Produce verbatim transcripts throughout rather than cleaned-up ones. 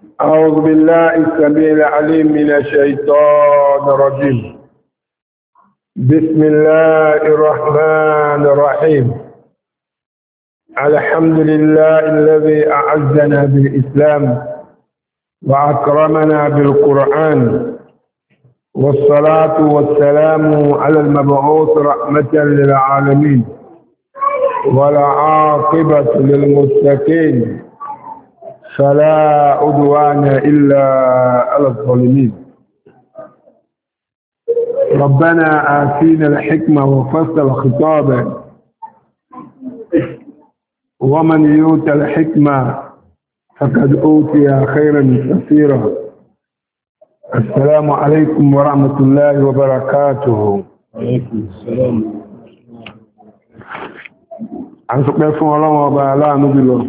أعوذ بالله السميع العليم من الشيطان الرجيم. بسم الله الرحمن الرحيم. الحمد لله الذي أعزنا بالإسلام وأكرمنا بالقرآن، والصلاة والسلام على المبعوث رحمة للعالمين والعاقبة للمتقين فلا عدوان إلا على الظالمين. ربنا آتينا الحكمة وفصل الخطاب، ومن يؤت الحكمة فقد أوتي خيرا كثيرا. السلام عليكم ورحمة الله وبركاته. عليكم السلام. عن سقف الله وبعلا نبيله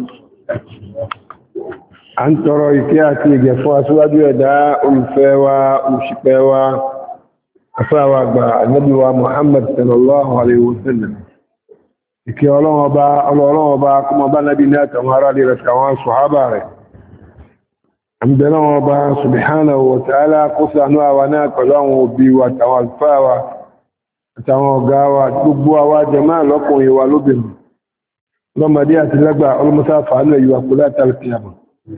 عن ترويكياتي جفوا سواد يدا الفوا وشقوا أفوا النبي محمد صلى الله عليه وسلم. ìkẹ́ ọlọ́run ọba ọlọ́run ọba kọmọ bá nábi ní àtàwọn ará lè rẹ̀ àwọn sọ̀hábà rẹ̀. àmìdẹ̀lọ́run ọba subhanahu wa ta'ala kó ṣàánú àwa náà pẹ̀lú àwọn òbí wa àtàwọn àlùfáà wa àtàwọn ọ̀gá wa gbogbo àwa jàmáà lọ́kùnrin wa lóbìnrin lọ́mọdé àti lágbà ọlọ́mọsá fàánù ìwà kó látàrí kìyàmù.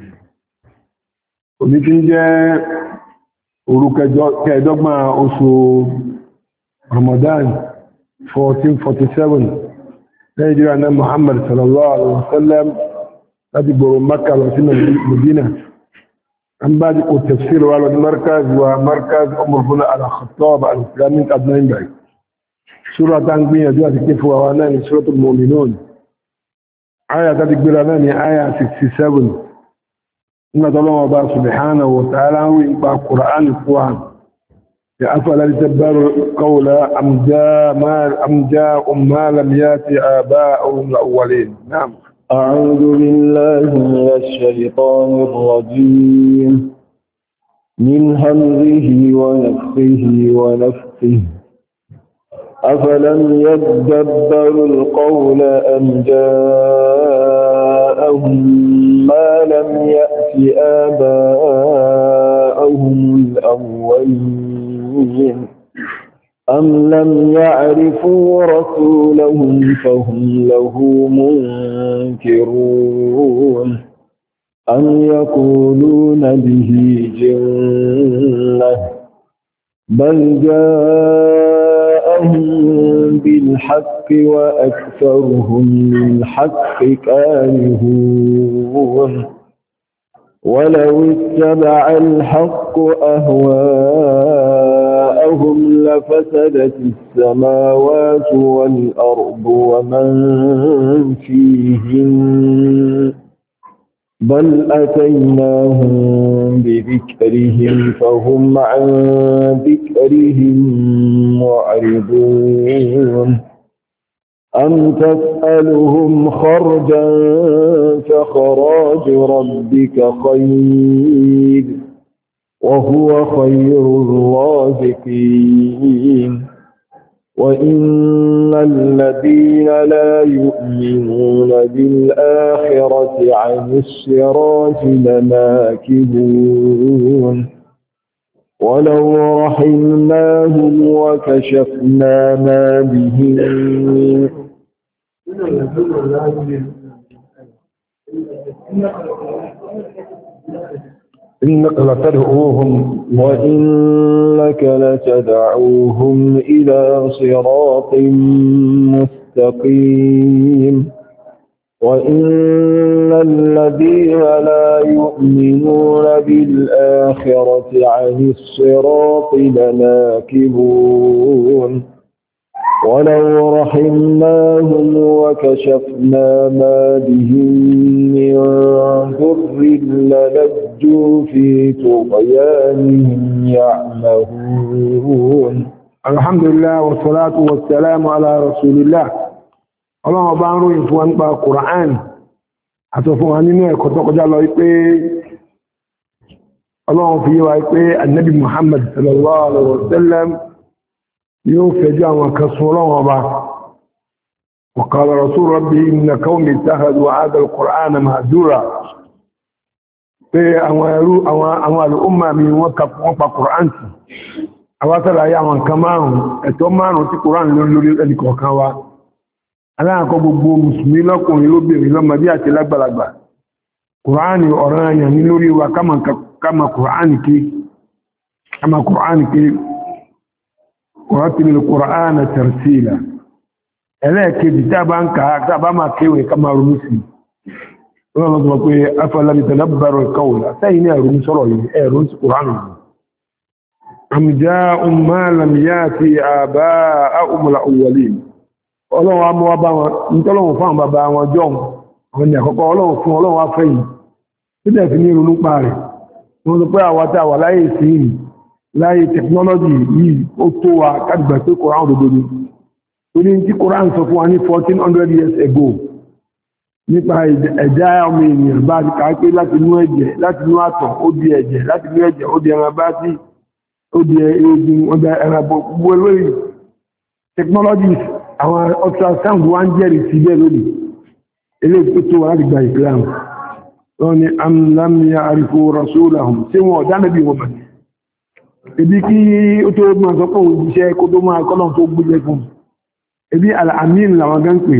òní tí ń jẹ́ òru kẹẹ̀dọ́gbọ̀n oṣù Ramadan fourteen forty-seven نيجي أن محمد صلى الله عليه وسلم أدبر مكة وسنة المدينة. عن بعد التفسير على المركز ومركز أمر هنا على خطاب الإسلامي قبلين بعد سورة تنبيه جوات كيف واناني سورة المؤمنون آية تدبر أناني آية sixty-seven. إن الله سبحانه وتعالى وإنبع القرآن القرآن أفلا يتبروا القول أم جاء ما أم جاء ما لم يأتي آباؤهم الأولين. نعم. أعوذ بالله من الشيطان الرجيم من همزه ونفخه ونفخه. أفلم يتدبروا القول أم جاءهم ما لم يأت آباؤهم الأولين أم لم يعرفوا رسولهم فهم له منكرون أم يقولون به جنة بل جاءهم بالحق وأكثرهم للحق كارهون ولو اتبع الحق أهواءهم لفسدت السماوات والأرض ومن فيهن بل أتيناهم بذكرهم فهم عن ذكرهم معرضون أم تسألهم خرجا فخراج ربك خير وهو خير الرازقين وإن الذين لا يؤمنون بالآخرة عن الصراط لناكبون ولو رحمناهم وكشفنا ما بهم إنك لتدعوهم وإنك لتدعوهم إلى صراط مستقيم وإن الذين لا يؤمنون بالآخرة عن الصراط لناكبون ولو رحمناهم وكشفنا ما بهم من ضر للجوا في طغيانهم يعمهون. الحمد لله والصلاة والسلام على رسول الله. الله بارو يفوان با قرآن أتفوان نينو ẹ̀kọ́ tó kọjá lọ wípé Ọlọ́run fi wá wípé Ànábì Muhammad sallallahu alaihi wasallam yóò fẹjọ́ àwọn kan sún Ọlọ́run ọba. وقال رسول ربي إن قومي اتخذوا هذا القرآن مهجورا pé àwọn ẹrú àwọn al'umma mi wọ́n pa Qur'an tí àwọn tàbí ayé àwọn nǹkan márùn-ún ẹ̀tọ́ márùn-ún tí Qur'an lórí ẹnìkọ̀ọ̀kan wa aláàkọ́ gbogbo mùsùlùmí lọ́kùnrin lóbìnrin lọ́mọdé àti lágbàlagbà Qur'an ọ̀ranyàn ní lórí wa kama Qur'an ké kama Qur'an ké warattilil Qur'ana tartila ẹlẹ́ẹ̀kejì tí a bá ń kàá tí a bá máa kéwẹ̀ kama ronú sí wọ́n lọ́dọ̀ pé afalam yatadabbaru al-qawla sẹ́yìn ní ẹ̀rùn sọ́rọ̀ yìí ẹ̀rùn sí Qur'an am ja'ahum ma lam ya'ti aba'ahum al-awwalin ọlọ́run a mọ́ wá bá wọn nítọ́lọ́run fún àwọn bàbá wọn jọun àwọn ni àkọ́kọ́ ọlọ́run fún ọlọ́run wá fẹ́yìn tí dẹ̀ fi ní ronú pa rẹ̀ wọ́n sọ pé àwátá wà láyé ìsìn láyé tẹkinọ́lọ́jì yìí ó tó wa kàgbà pé Qur'an òdodo ni ó ní tí Qur'an sọ fún wa ní fourteen hundred years ago nípa ẹ̀dá ọmọ ènìyàn bá ti kàá pé láti inú ẹ̀jẹ̀ láti inú àtọ̀ ó di ẹ̀jẹ̀ láti inú ẹ̀jẹ̀ ó di ẹran bá sí ó di eegun ọjà ẹran gbogbo lórí technologies àwọn ultrasound wá ń jẹ́rìí sí bẹ́ẹ̀ lónìí eléyìí tó tó wà láti gba Islam wọ́n ni am lam ya'rifu rasulahum tí wọ́n ọ̀dá nẹ́bí wọn bàtí ebi kí ó tó máa sọ pé òun iṣẹ́ kó tó máa kọ́lọ̀ tó gbúgbẹ́ fún ebi al-amin làwọn gán pé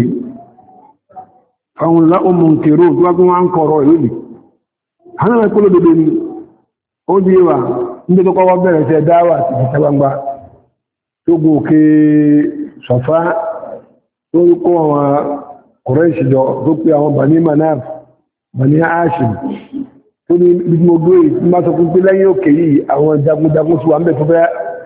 fáwọn láwọn mọ̀nkèrò tó wá tún wá ń kọ̀rọ̀ lónìí hannah ẹ̀kọ́lọ́ dodo ni ó di wà ní tó kọ́wọ́ bẹ̀rẹ̀ sí dáwà àti ìfẹ́ gbangba tó gòkè Sọ̀fá tó kó àwọn Quraysh jọ tó pé àwọn Bani Manaf Bani Hashim tó ní bí mo gbé ìsinmá sọ fún pé lẹ́yìn òkè yìí àwọn jagunjagun sí wa ń bẹ̀ tó fẹ́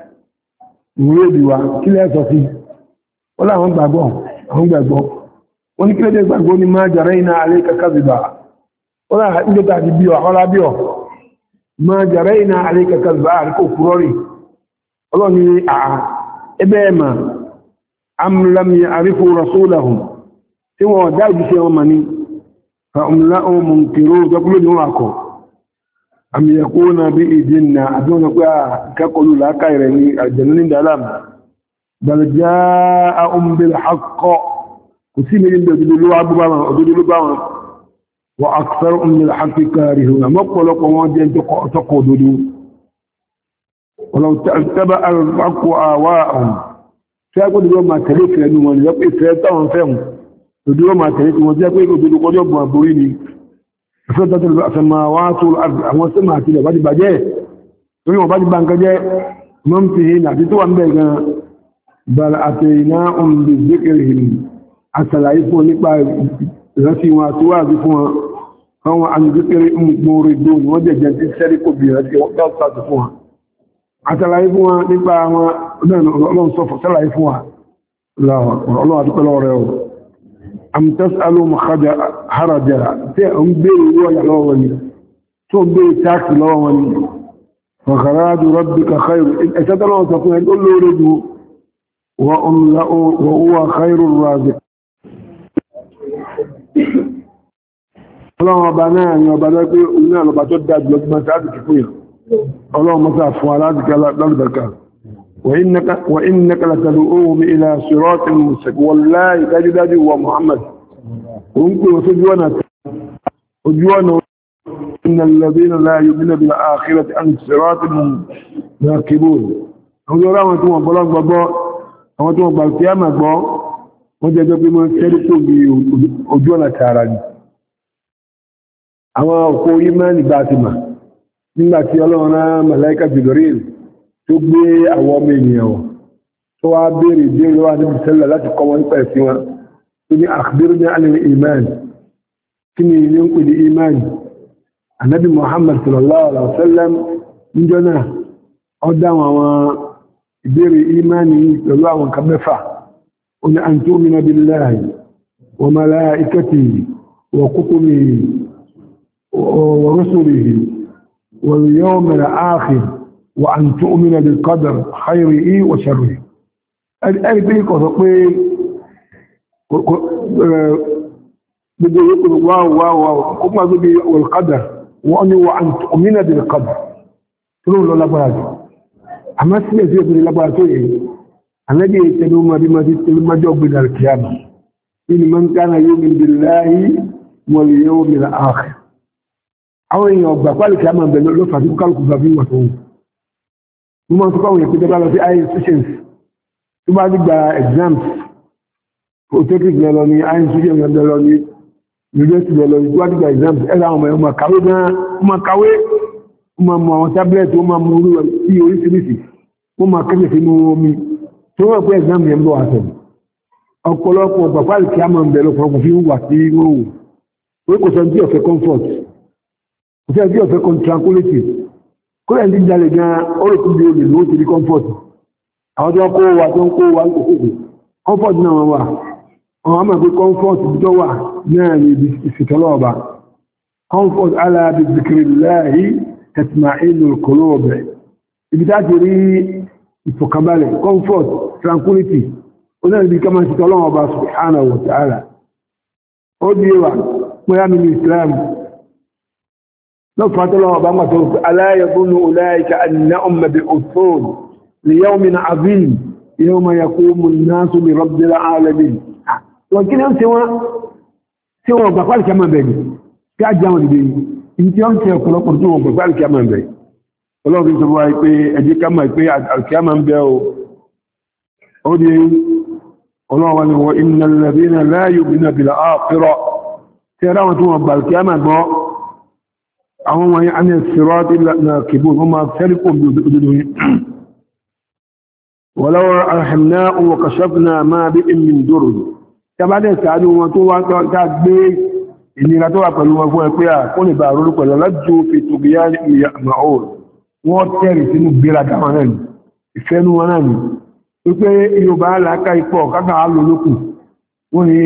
ìwúrò ìdí wa kí lẹ́ sọ sí ó láwọn gbàgbọ́ àwọn gbàgbọ́ wọ́n ní kí lẹ́dẹ̀ gbàgbọ́ ní ma jarayna alayka kadhiba ó láà ń jọta àti bíọ̀ ọlá bíọ̀ ma jarayna alayka kadhiba àríkò kúrọ́rì ọlọ́ni àà ẹbẹ́ ẹ̀mà am lam ya'rifu rasulahum tí wọ́n dájú sí ọmọ ní fa'umla'u munkiru jọkúlò ní wọ́n akọ̀ am yakuna bí ìdínà àdúnà pé a kẹ́kọ̀ọ́lù láàkà rẹ̀ ní àjẹ̀nú ní dàlám bal ja'ahum bil haqq kò sí mẹ́rin bẹ̀ òdúdó ló bá wọn wa aktharuhum lil haqqi karihun àmọ́pọ̀lọpọ̀ wọn jẹ́ tọkọ̀ òdúdó ولو تبع الحق آواءهم فيقول دو ما تلف لأنه من يبقى فيتهم فيهم دو ما تلف وزيقوا يقول دو قد يبقى بريني فسدت السماوات والأرض أما سمعت له بعد بجاء يقول بعد بانك جاء ممتهين عدتوا عن بيقنا بل أتيناهم بذكرهم أسلايفوا لقاء رسي واتواذفوا فهو عن ذكرهم موردون وجد جنت السرق برسي وقال فوها àtàlàyé fún wa nípa àwọn ọlọ́run sọ́fọ̀ sálàyé fún wa ọlọ́run àdúpẹ́ lọ́wọ́ rẹ̀ o amtẹ́sàlù harajà tí ó ń bèèrè owó ọ̀yà lọ́wọ́ wọn ni tó ń bèèrè táàkì lọ́wọ́ wọn ni fọ̀kàrádù rabbika khairu ẹ̀sẹ̀ tọ́lọ́wọ́ sọ fún ẹ̀ tó lóore dù wọ́n huwa khairu raziq ọlọ́run ọba náà ni ọba lọ́pẹ́ òun náà lọ́ba tó dájú lọ́gbọ́n sáàdù kíkú yìí اللهم صل فوالاتك للبركة وإنك, وإنك لتدعوهم إلى صراط مستقيم والله تجد هو محمد وانكم وسجوانا وجوانا إن الذين لا يؤمنون بالآخرة عن صراط راكبون أولا ما تقول بلان بابا أما تقول بالقيامة بابا وجد بما سيركم بوجوانا تاراني أما أقول إيمان باتما nígbàtí ọlọ́run rán màláíkà Jibril tó gbé àwọn ọmọ ènìyàn wọn tó wá béèrè béèrè wà níbi sẹ́lẹ̀ láti kọ́ wọn nípa ẹ̀sìn wọn tó ní akhbirni anil iman kí ni ní ń pè ní iman anabi Muhammad sallallahu alaihi wasallam níjọ́ náà ó dáhùn àwọn ìbéèrè iman yìí pẹ̀lú àwọn kan mẹ́fà ó ní an tu'mina billahi wa malaikatihi wa kutubihi wa rusulihi واليوم الآخر وأن تؤمن بالقدر خيره وشره الآن بيك وتقول بدي يقول واو واو واو كما بدي والقدر وأن وأن تؤمن بالقدر تقول له لبعض أما سيئة يقول لبعض الذي يتنوم بما تتنوم جوب من القيامة إن من كان يؤمن بالله واليوم الآخر àwọn èèyàn ọgbà pálí kí a máa bẹ̀rẹ̀ ló fàtí kálùkù bàbí wà tó wọ́n máa tó káwọn èèyàn pété bá lọ sí higher institutions tó bá dìgbà exams protective lọ ní higher institutions lọ ní university lọ ní tó bá dìgbà exams ẹ̀rọ àwọn ọmọ ẹ̀mọ kàwé gan wọ́n máa kàwé wọ́n máa mọ àwọn tablet wọ́n máa mú orú sí oríṣiríṣi wọ́n máa kẹ́kẹ́ sínú omi tó wọ́n pé exam yẹn bọ̀ àtẹ̀ ọ̀pọ̀lọpọ̀ ọgbà pálí kí a máa bẹ̀rẹ̀ lọ́pọ̀lọpọ̀ fi wà sí wọ́n wò wọ́n kò sọ ní ọ̀fẹ́ comfort òfẹ́ bí ọ̀fẹ́ kan tranquility kó lẹ́yìn tí ń jalè gan orùkún bí olè ló ti rí comfort àwọn tó kó wa tó ń kó wa lókòkò comfort náà wọ́n wà àwọn àmà pé comfort tó wà náà ní ìfìtọ́lọ́ ọba comfort ala bi zikrillahi tatma'innul qulub ibi tá ti rí ìfọ̀kànbalẹ̀ comfort tranquility ó náà níbi kama ìfìtọ́lọ́ ọba subhanahu wa ta'ala ó di wa pé àmì Islam نفت الله بمثل ألا يظن أولئك أنهم مبعوثون ليوم عظيم يوم يقوم الناس لرب العالمين لكن هم سوى سوى بقال كمان بني كأجمل بني انت هم سوى كل قرطون بقال كمان بني الله في سبواه يقول أجي كمان يقول الكمان بيو أودي الله وإنه إن الذين لا يؤمنون بالآخرة تراهم ثم بالكمان بو àwọn wọ̀nyí a ní ṣìrọ́tí na kìbò wọ́n máa fẹ́ríkùn bí òdòdó yìí wọ́lọ́wọ́ alhàmná wa kashafna máa bí ìmìn dòrò tí a bá dẹ̀ sáájú wọn tó wá ká gbé ìnira tó wà pẹ̀lú wọn fún ẹgbẹ́ à kó lè bá rúrú pẹ̀lú lájú fi tòbíyá ní ìyà àmàhóòrò wọ́n tẹ̀rì sínú gbéraga wọn náà ní ìfẹ́nu wọn náà ní wípé Yorùbá aláka ipọ̀ kákan á lò lókù wọ́n ní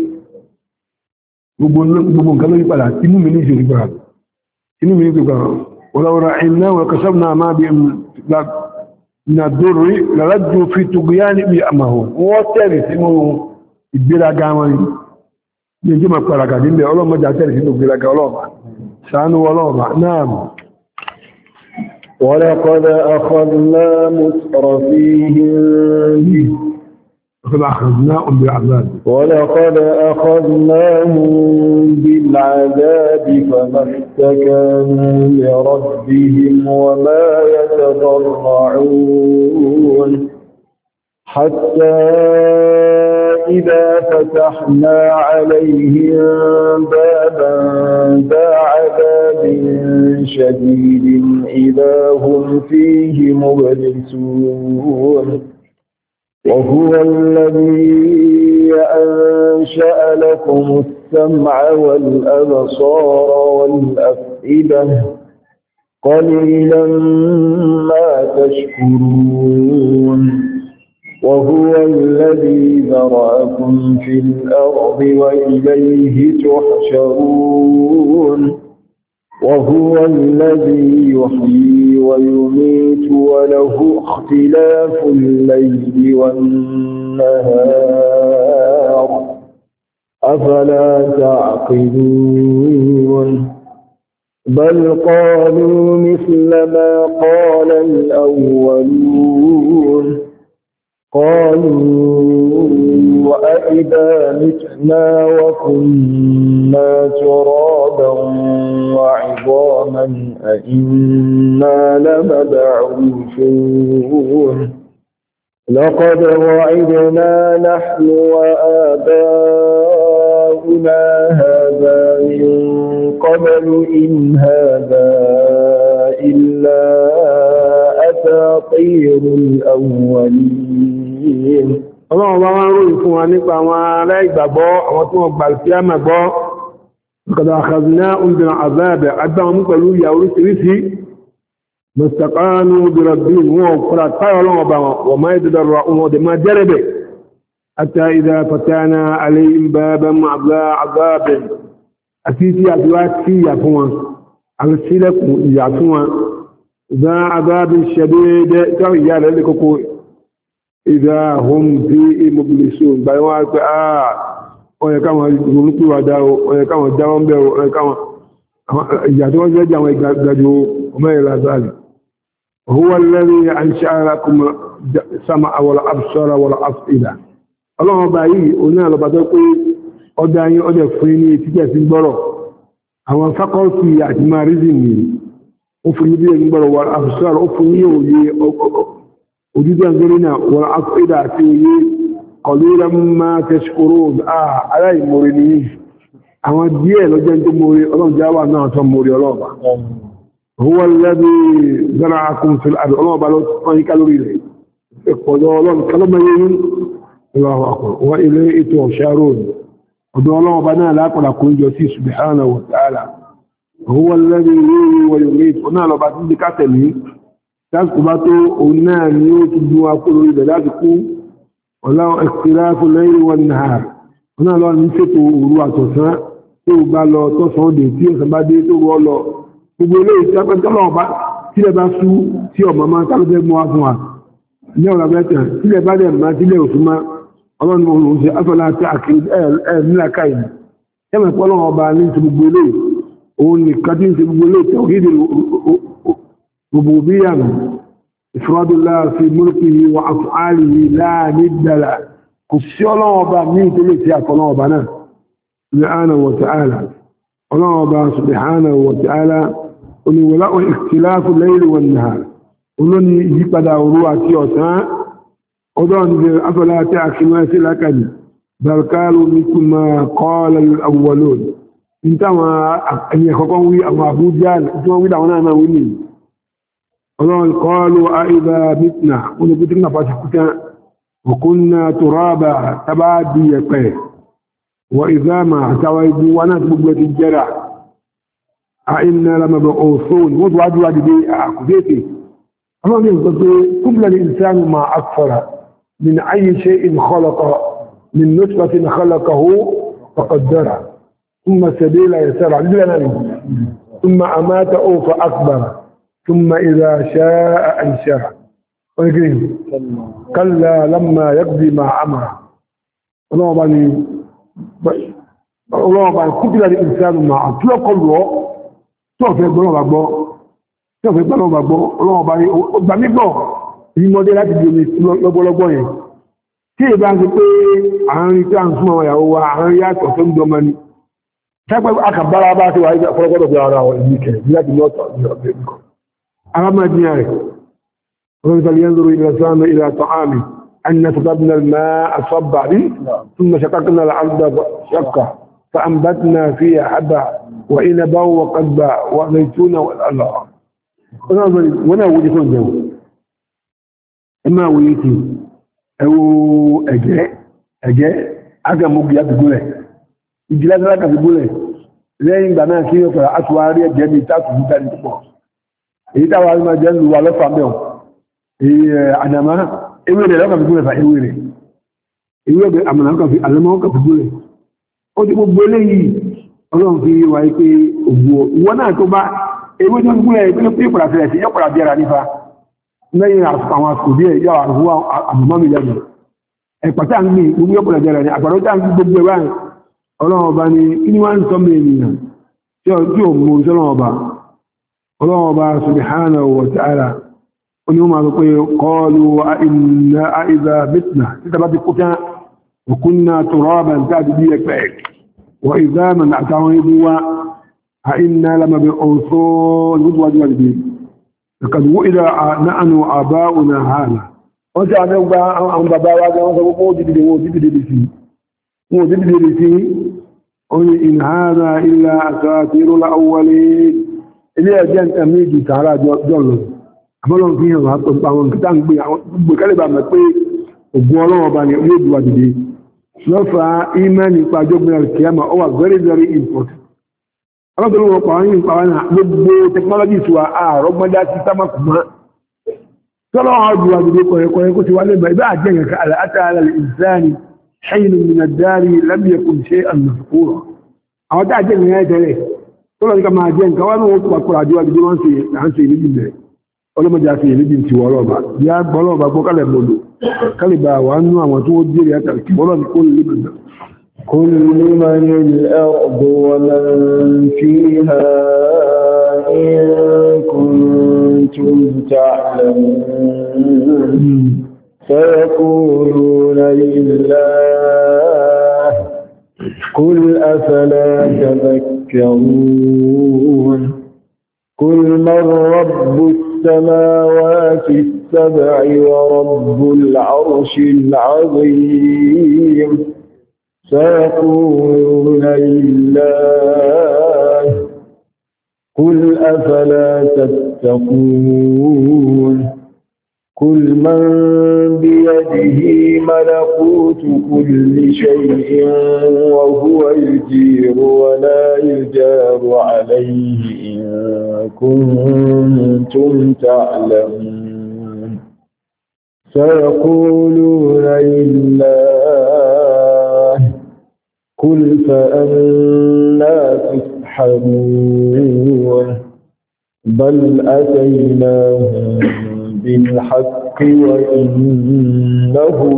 gbogbo nǹkan lórí padà inú mi ní ìṣòrí padà inú mi gbogbo ولو رأينا وكسبنا ما بهم من الضر لردوا في طغيان بأمهم وتري سنو ìgbéraga wọn ni jẹ́ máa pàràkà nílẹ̀ ọlọ́mọdé àtẹ́rì sínú ìgbéraga ọlọ́ọ̀bà ṣàánú ọlọ́ọ̀bà náà ولقد أخذنا مترفيهم ولقد أخذناهم بالعذاب ولقد أخذناهم بالعذاب فما استكانوا لربهم وما يتضرعون حتى إذا فتحنا عليهم بابا ذا عذاب شديد إذا هم فيه مبلسون وهو الذي أنشأ لكم السمع والأبصار والأفئدة قليلا ما تشكرون وهو الذي ذرأكم في الأرض وإليه تحشرون وهو الذي يحيي ويميت وله اختلاف الليل والنهار أفلا تعقلون بل قالوا مثل ما قال الأولون قالوا وأئذا متنا وكنا ترابا وعظاما أئنا لمبعوثون لقد وعدنا نحن وآباؤنا هذا من قبل إن هذا إلا أساطير الأولين الله الله رؤيكم ونقع ولا يقبع وتوقع القيامة بع لقد أخذناهم بالعذاب أدهم قالوا يا ورثي ما استقانوا بربهم وقال قال الله وما يتضرعون وما جربه حتى إذا فتحنا عليهم بابا عذاب أتيتي أدوات فيها فوا أرسلك يعفوا ذا عذاب شديد يا لكم إذا هم في مبلسون بيوات آه ويكما يقولوا وداو ويكما داوم بيو ويكما يجاتوا جاجا ويجاجوا وما إلى ذلك هو الذي أنشأ لكم السمع والأبصار والأفئدة الله باي أنا لبدأ أدعي أدعي فيني تجاه سنبرو àwọn faculty àti marism ni ó fún ní bí ẹni gbọ́rọ̀ wọ́n absar ó fún ní òye ojúdé àgbẹ̀rẹ̀ náà wọ́n afẹ́dà àti òye qalilan ma tashkurun aláìmọ̀rẹ̀ ni àwọn díẹ̀ lọ́jọ́ tó mọ̀rẹ̀ ọlọ́run jáwà náà tó mọ̀rẹ̀ ọlọ́ọ̀bà huwa alladhi zara'akum fil ard ọlọ́ọ̀bà ló tán yí kálórì rẹ̀ ìpọ̀dọ̀ ọlọ́run kálọ́mọ̀yẹ́yìn Allahu akbar wa ilayhi tuhsharun ọ̀dọ̀ ọlọ́ọ̀bà náà lápàdà kún jọ sí subhanahu wa ta'ala huwa alladhi yuhyi wa yumiit ọ̀nà lọ́ba tí bí kátẹ̀lé láti bá tó òun náà ni ó ti dún akóló ibẹ̀ láti kú ọ̀láwọ̀ ikhtilafu layli wan nahar ọ̀nà lọ́wọ́ ní ṣètò òru àtọ̀sán tó bá lọ tọ́sán òde tí ọ̀sán bá dé tó rọ́ lọ gbogbo eléyìí tí apẹ́ tọ́lọ́ọ̀bá tílẹ̀ bá sú tí ọmọ máa tálọ́fẹ́ mọ́ wá fún wa ní ọ̀rọ̀ abẹ́tẹ̀ tílẹ̀ bá dẹ̀ máa tílẹ̀ òsùn máa ọlọ́run òun ṣe afẹ́lá tí àkìrí ẹ̀ nílàkà ìlú ẹmẹ̀ pọ́lọ́run ọba ní ti gbogbo ilé òun nìkan tí ń ṣe gbogbo ilé tawhid rububiyyah ifradullah fi mulkihi wa af'alihi la nidda lahu kò sí ọlọ́run ọba ní ìtòlè sí àfọlọ́run ọba náà subhanahu wa ta'ala ọlọ́run ọba subhanahu wa ta'ala oníwọlá ikhtilafu layli wan nahar olóní ìyípadà òru àti ọ̀sán أظن أفلا تعقلون سلكني بل قالوا مثل ما قال الأولون انتما أن يخطوي أو أبو جال انتما ويدا ونانا ويني أظن قالوا أئذا متنا ونبتنا فاسكتا وكنا ترابا تبادي يقيه وإذا ما تويبوا وناس بقلة الجرع أئنا لمبعوثون وضعوا واجب دي أخذيتي أظن يقول قبل الإنسان ما أكفر من أي شيء خلق من نطفة خلقه فقدره ثم سبيل يسار ثم أماته فأكبر ثم إذا شاء أنشره كلا لما يقضي ما أمر الله بني الله بني قتل الإنسان ما أطلق الله سوف يقول الله سوف يقول الله بني بني الله ìmọ̀dé láti di omi lọ́gbọ́lọ́gbọ́ yẹn tí ìbá ń sọ pé àárín tí a ń súnmọ́ ìyàwó wa àárín yàtọ̀ tó ń dọmọ ní tápẹ́ akàbára bá ti wà ní ọ̀pọ̀lọpọ̀lọpọ̀ bí ara wọn ìlú kẹ̀ bí láti lọ́tọ̀ ní ọ̀bẹ̀ nìkan arámàdíyà rẹ̀ rọ́nìtàlì yẹn lórí ilẹ̀ sánà ilẹ̀ àtọ̀ àmì أن صببنا الماء صبا ثم شققنا الأرض شقا فأنبتنا فيها حبا وإنبا وقضبا وزيتونا والله وانا وجدتون جو ẹmà wòye tí ẹwọ ẹ̀jẹ́ ẹ̀jẹ́ agamogi àfigúnlẹ̀ ìjìlására kàfigúnlẹ̀ lẹ́yìn ìgbà náà kí yóò fẹ̀rẹ̀ àtúwárí ẹ̀jẹ́ ní tààtù ní tààtù púpọ̀ èyí táwà rí máa jẹ́ lùwà lọ́fà mẹ́ọ̀ èyí àdàmá ewé rẹ̀ lọ́kàfigúnlẹ̀ fà ewé rẹ̀ ewé rẹ̀ àmàlà àlẹ́mọ́ kàfigúnlẹ̀ ó ti gbogbo eléyìí ọlọ́run fi wáyé pé ògbó ìwọ náà tó bá ewé tó gúnlẹ̀ ìpínlẹ̀ pé ìpàdà fẹ̀rẹ̀ sí yọ́pàdà bí ara nífa lẹ́yìn àwọn àsìkò díẹ̀ yà àrùwá àbùmọ́mí lẹ́nu ẹ̀pàtà ń gbìn gbogbo ọ̀pọ̀lọ̀ jẹ́rẹ̀ ní àgbàdo tá ń gbogbo ẹ̀wà ọlọ́run ọba ni kí ni wọ́n ń sọ mí ènìyàn tí ó mú orí sọ́lọ́run ọba ọlọ́run ọba subhanahu wa ta'ala ó ní wọ́n máa sọ pé qalu a idha mitna títà bá ti kú tán wa kunna turaban tàbí bí ẹ̀pẹ̀ wa idhaman àtàwọn ibu wa a inna lamab'uthun لقد وئد نحن آباؤنا هذا wọ́n tí a fẹ́ gba àwọn bàbá wa gan wọ́n sọ púpọ̀ òdìdì wọ́n òdìdì lè sí wọ́n òdìdì lè sí oní in hadha illa asatirul awwalin ilé ẹjẹ́ nǹkan méjì tààrà jọ́lọ àbọ́lọ́n fi hàn àtọ̀ àwọn nǹkan tán gbé àwọn gbogbo kálẹ̀bà mẹ́ pé ògùn ọlọ́wọ́ bá ní yóò dùwà dìde lọ́fà ìmẹ́ nípa jọ́gbìn alkiyama ó wà very very important ọlọ́dún wọn pàwọn yìí pàwọn náà gbogbo technology tiwa àrọ́gbọ́dá sí sámàkùnmá tọ́lọ́ ọdún àdúgbò kọ̀ẹ̀kọ̀ẹ̀ kó ti wá lẹ́gbẹ̀ẹ́ ibá àjẹ́ ìrìnkà àtàrà ìsáni ṣẹ́yìn minadari lábíyẹkùn ṣe àmàfukúrọ̀ àwọn tá àjẹ́ ìrìnkà tẹ́lẹ̀ tọ́lọ́ ní ká máa jẹ́ nǹkan wọ́n wọ́n pàkúrò àjọ àdúgbò wọn ṣe àǹṣe ìlú bẹ̀rẹ̀ ọlọ́mọdé àti ìlú bí ti wọ́rọ̀ ọba yá gbọ́lọ́ ọba gbọ́ kálẹ̀ mọ́lò kálíbà wà nú àwọn tó wọ́n jẹ́rìí àtàrí kí bọ́lọ́ ní kó lè lébẹ̀ كل من الأرض ومن فيها إن كنتم تعلمون فيقولون لله قل أفلا تذكرون قل من رب السماوات السبع ورب العرش العظيم سيقولون لله قل أفلا تتقون قل من بيده ملكوت كل شيء وهو يجير ولا يجار عليه إن كنتم تعلمون سيقولون لله قل فأنا تسحرون بل أتيناهم بالحق وإنهم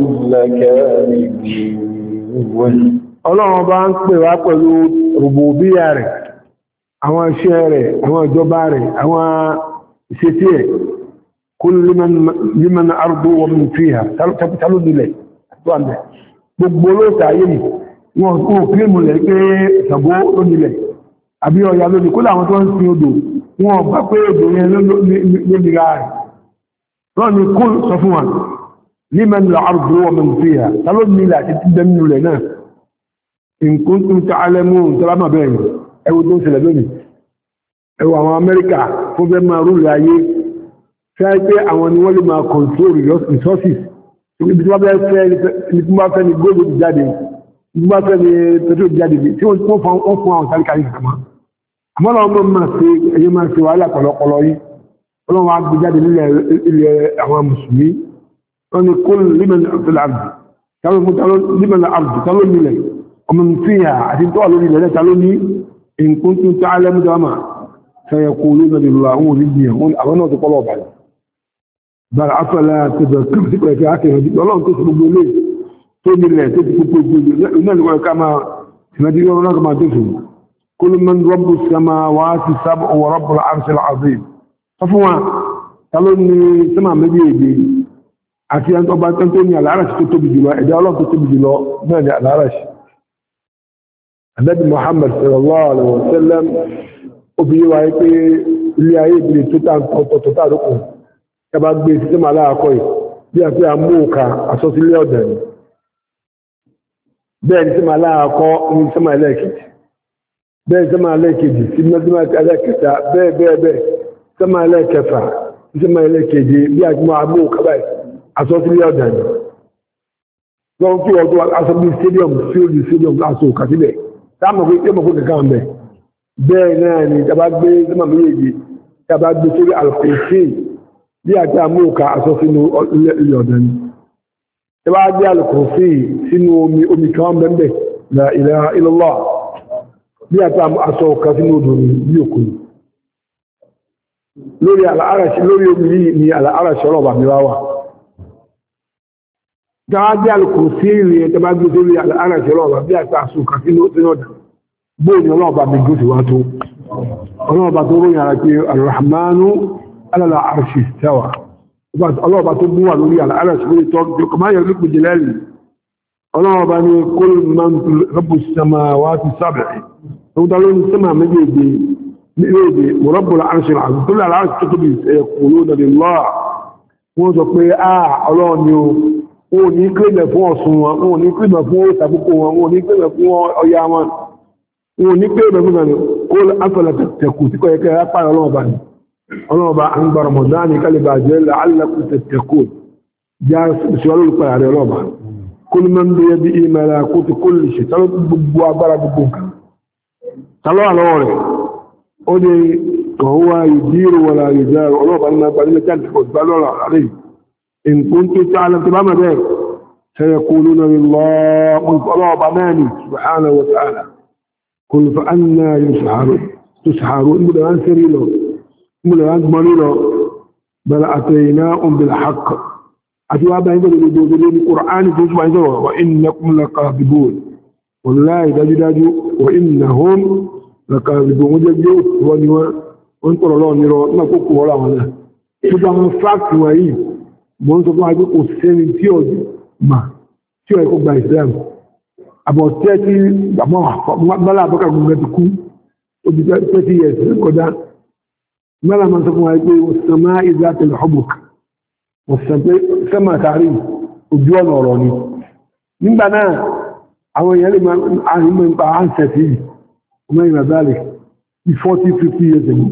لكاذبون Ọlọ́run bá ń pè wá pẹ̀lú rùbùbíyà rẹ̀, àwọn iṣẹ́ rẹ̀, àwọn ìjọba rẹ̀, àwọn ìṣesí ẹ̀, kul liman ardu wa man fiha, táló nílẹ̀ tó àmì. Gbogbo olóòtà ayé ni, wọ́n kó kílèmù lẹ̀ pé Ṣàngó ló nílẹ̀, àbí Ọya lónìí, kó láwọn tó ń sin odò, wọ́n bá pé odò yẹn ló nira rẹ̀. Rọ́ni kúl sọ fún wa, liman al-ardu wa man fiha, táló nílẹ̀ àti tí bẹ́ nínú rẹ̀ náà. In kuntum ta'lamun tọ́lámà bẹ́ẹ̀ ẹwọ tó ń ṣẹlẹ̀ lónìí. Ẹwọ àwọn Amẹ́ríkà fún bẹ́ máa rúrù ayé, fẹ́ pé àwọn ni wọ́n lè máa control resources. Ibi tí wọ́n fẹ́ fẹ́ ni gold ti jáde, ibi tí wọ́n fẹ́ ni petrol ti jáde, tí wọ́n fún àwọn tálíkà yìí kàmá. Àmọ́ lọ́wọ́ máa ṣe ẹyẹ máa ṣe wàhálà pọ̀lọpọ̀lọ yìí. Ọlọ́run wá gbé jáde nílẹ̀ ilẹ̀ àwọn Mùsùlùmí. Wọ́n ni kul liman al-ardi, liman al-ardi, táló nílẹ̀, ọmọ fíhà àti tó wà lórí ilẹ̀ táló ní in kuntum ta'lamun dáma, sayaquluna lillahi àwọn onígbìyàn, àwọn náà ti pọ́lọ̀ ọ̀bàlẹ̀. Bára afẹ́lá ti bẹ̀rẹ̀ kí sí pẹ̀lẹ̀ àkẹrẹ ọlọ́run tó sọ gbogbo ilé tó nílẹ̀ tó ti púpọ̀ gbogbo náà níwọ̀n ká máa ìrìnàjí ọlọ́run náà ká máa tó sọ. Qul man rabbus samawati sab'i wa rabbul arshil azim. Sọ fún wa, ta ló ní sẹ́mà méjèèjì àti ọba tó ní àlàáràṣì tó tóbi jùlọ, ẹ̀dá ọlọ́run tó tóbi jùlọ náà ní àlàáràṣì. Ànábì Muhammad sallallahu alaihi wa sallam ó fi yé wa pé ilé ayé ìbílẹ̀ tó tà ọ̀tọ̀ tó tà lókun ẹbá gbé sísẹ́mà aláàkọ́ yìí bí a pé a mú òkà àsọsílẹ̀ ọ̀dẹ̀ ni bẹ́ẹ̀ ni sísẹ́mà aláàkọ́ ní sísẹ́mà ẹlẹ́ẹ̀kejì bẹ́ẹ̀ sísẹ́mà ẹlẹ́ẹ̀kejì sí sísẹ́mà ẹlẹ́ẹ̀kẹta bẹ́ẹ̀ bẹ́ẹ̀ bẹ́ẹ̀ sísẹ́mà ẹlẹ́ẹ̀kẹfà sísẹ́mà ẹlẹ́ẹ̀keje bí a ti máa mú òkà báyìí àsọsílẹ̀ ọ̀dẹ̀ ni lọ́wọ́ kí wọ́n tó aṣọ bí stadium field stadium aṣọ òkà sílẹ̀ táàmù pé yóò mọ̀ pé kankan bẹ̀ bẹ́ẹ̀ náà ni tàbá gbé sísẹ́mà méjèèjì tàbá gbé sórí àlùkòsí bí àti àmúkà aṣọ sínú ilẹ̀ ọ̀dẹ̀ ni. Ẹ bá jẹ́ alùkùrùsí sínú omi omi kan bẹ́ẹ̀ la ilaha illallah bí àti aṣọ ọ̀kan sínú odò ní òkú. Lórí àlàáràṣì lórí omi yìí ni àlàáràṣì ọlọ́ọ̀bà mi wá wà. Ẹ bá jẹ́ alùkùrùsí ìrìn ẹ̀ tẹ́bá gbé sórí àlàáràṣì ọlọ́ọ̀bà bí àti aṣọ ọ̀kan sínú ọ̀dà. Bóòni ọlọ́ọ̀bà mi gòsì wá tó. Ọlọ́ọ̀bà tó ròyìn ara pé Ar-Rahmanu على العرش استوى وبعد الله بتبوا على على العرش بيتوقف كما يقول بجلاله الله بني كل من رب السماوات السبع هو ده السماء مجيدي مجيدي ورب العرش العظيم كل العرش تقبل يقولون لله وذا pé ah Ọlọ́run ni o ní kílẹ̀ fún Ọ̀ṣun wọn o ní kílẹ̀ fún Ṣàngó wọn o ní kílẹ̀ fún Ọya wọn o ní kílẹ̀ fún wọn kó afala tẹ̀kù tí kò yẹ kẹ́ apá Ọlọ́run bá ní ọlọ́ọ̀bá ń gba Ramadan ní kálíbà jẹ́ la'allakum tattaqun já síwálò lùpàá rẹ̀ ọlọ́ọ̀bá kul man biyadihi malakutu kulli shay tálọ́ gbogbo agbára gbogbo nǹkan tálọ́ àlọ́wọ̀ rẹ̀ ó ní huwa yujiru wala yujaru ọlọ́ọ̀bá ní agbára ilẹ̀ jáde kò gbá lọ́rọ̀ àárẹ̀ in kuntum ta'lamun tí bá mọ̀ bẹ́ẹ̀ sayaquluna lillah ọlọ́ọ̀bá náà ni subhanahu wa ta'ala qul fa anna tusharun nígbà wọn sẹ́rí lọ múlẹ̀ wá gbọ́n lílọ bẹ̀rẹ̀ àtẹ̀yìnà òǹbẹ̀lẹ̀ haqq àti wá báyìí gbọ́dọ̀ gbogbo ní Kùránì tó túnbà ìjọba wa innakum lakadibun wallahi dájúdájú wa innahum lakadibun wọ́n jẹ́ bí wọ́n ni wọ́n tọ̀rọ̀ lọ́wọ́ nírọ̀ náà kó kò wọ́n àwọn náà tó bá wọn fáàkì wọn yìí mọ́ ń sọ fún àgbẹ̀ kò sẹ́ni tí ó mà tí ó ẹ̀kọ́ gba Islam about thirty mọ́lá àbọ́kà gbogbo ti kú ó ti thirty years kọjá mọ́lá máa sọ fún wa pé òsànmá ìzáàtì lọ́bùk òsànmá tààrí ojú ọ̀nà ọ̀rọ̀ ni nígbà náà àwọn èèyàn lè máa àrímọ̀ nípa ánsẹ̀tì yìí ọmọ ìrìn àbálẹ̀ bí forty fifty years ago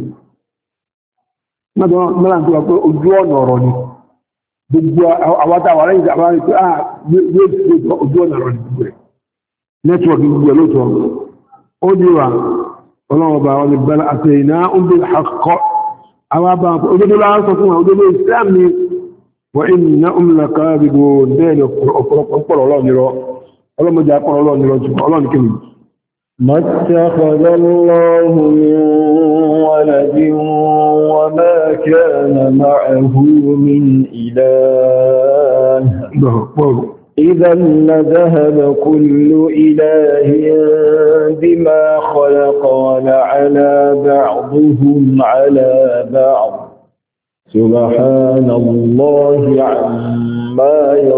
mọ́lá tó wà pé ojú ọ̀nà ọ̀rọ̀ ni gbogbo àwátà wà lẹ́yìn àwọn àrí pé ah ojú ọ̀nà ọ̀rọ̀ ni gbogbo ẹ̀ nẹ́tíwọ̀kì gbogbo ẹ̀ lóòtọ́ ó díwà ọlọ́wọ́ bá wọn lè bẹ̀rẹ̀ àti ìná ń bí àkọ́ àwọn àbá òdodo láàrín fún wọn òdodo Islam ni wọ́n ìnà òmìnira gbogbo bẹ́ẹ̀ ọ̀pọ̀lọpọ̀ ọlọ́nirọ́ ọlọ́mọdé akọ̀rọ̀ ọlọ́nirọ́ jù ọlọ́nikẹ́ni ما اتخذ الله من ولد وما كان معه من إله إذا لذهب كل إله بما خلق ولعلى بعضهم على بعض سبحان الله عما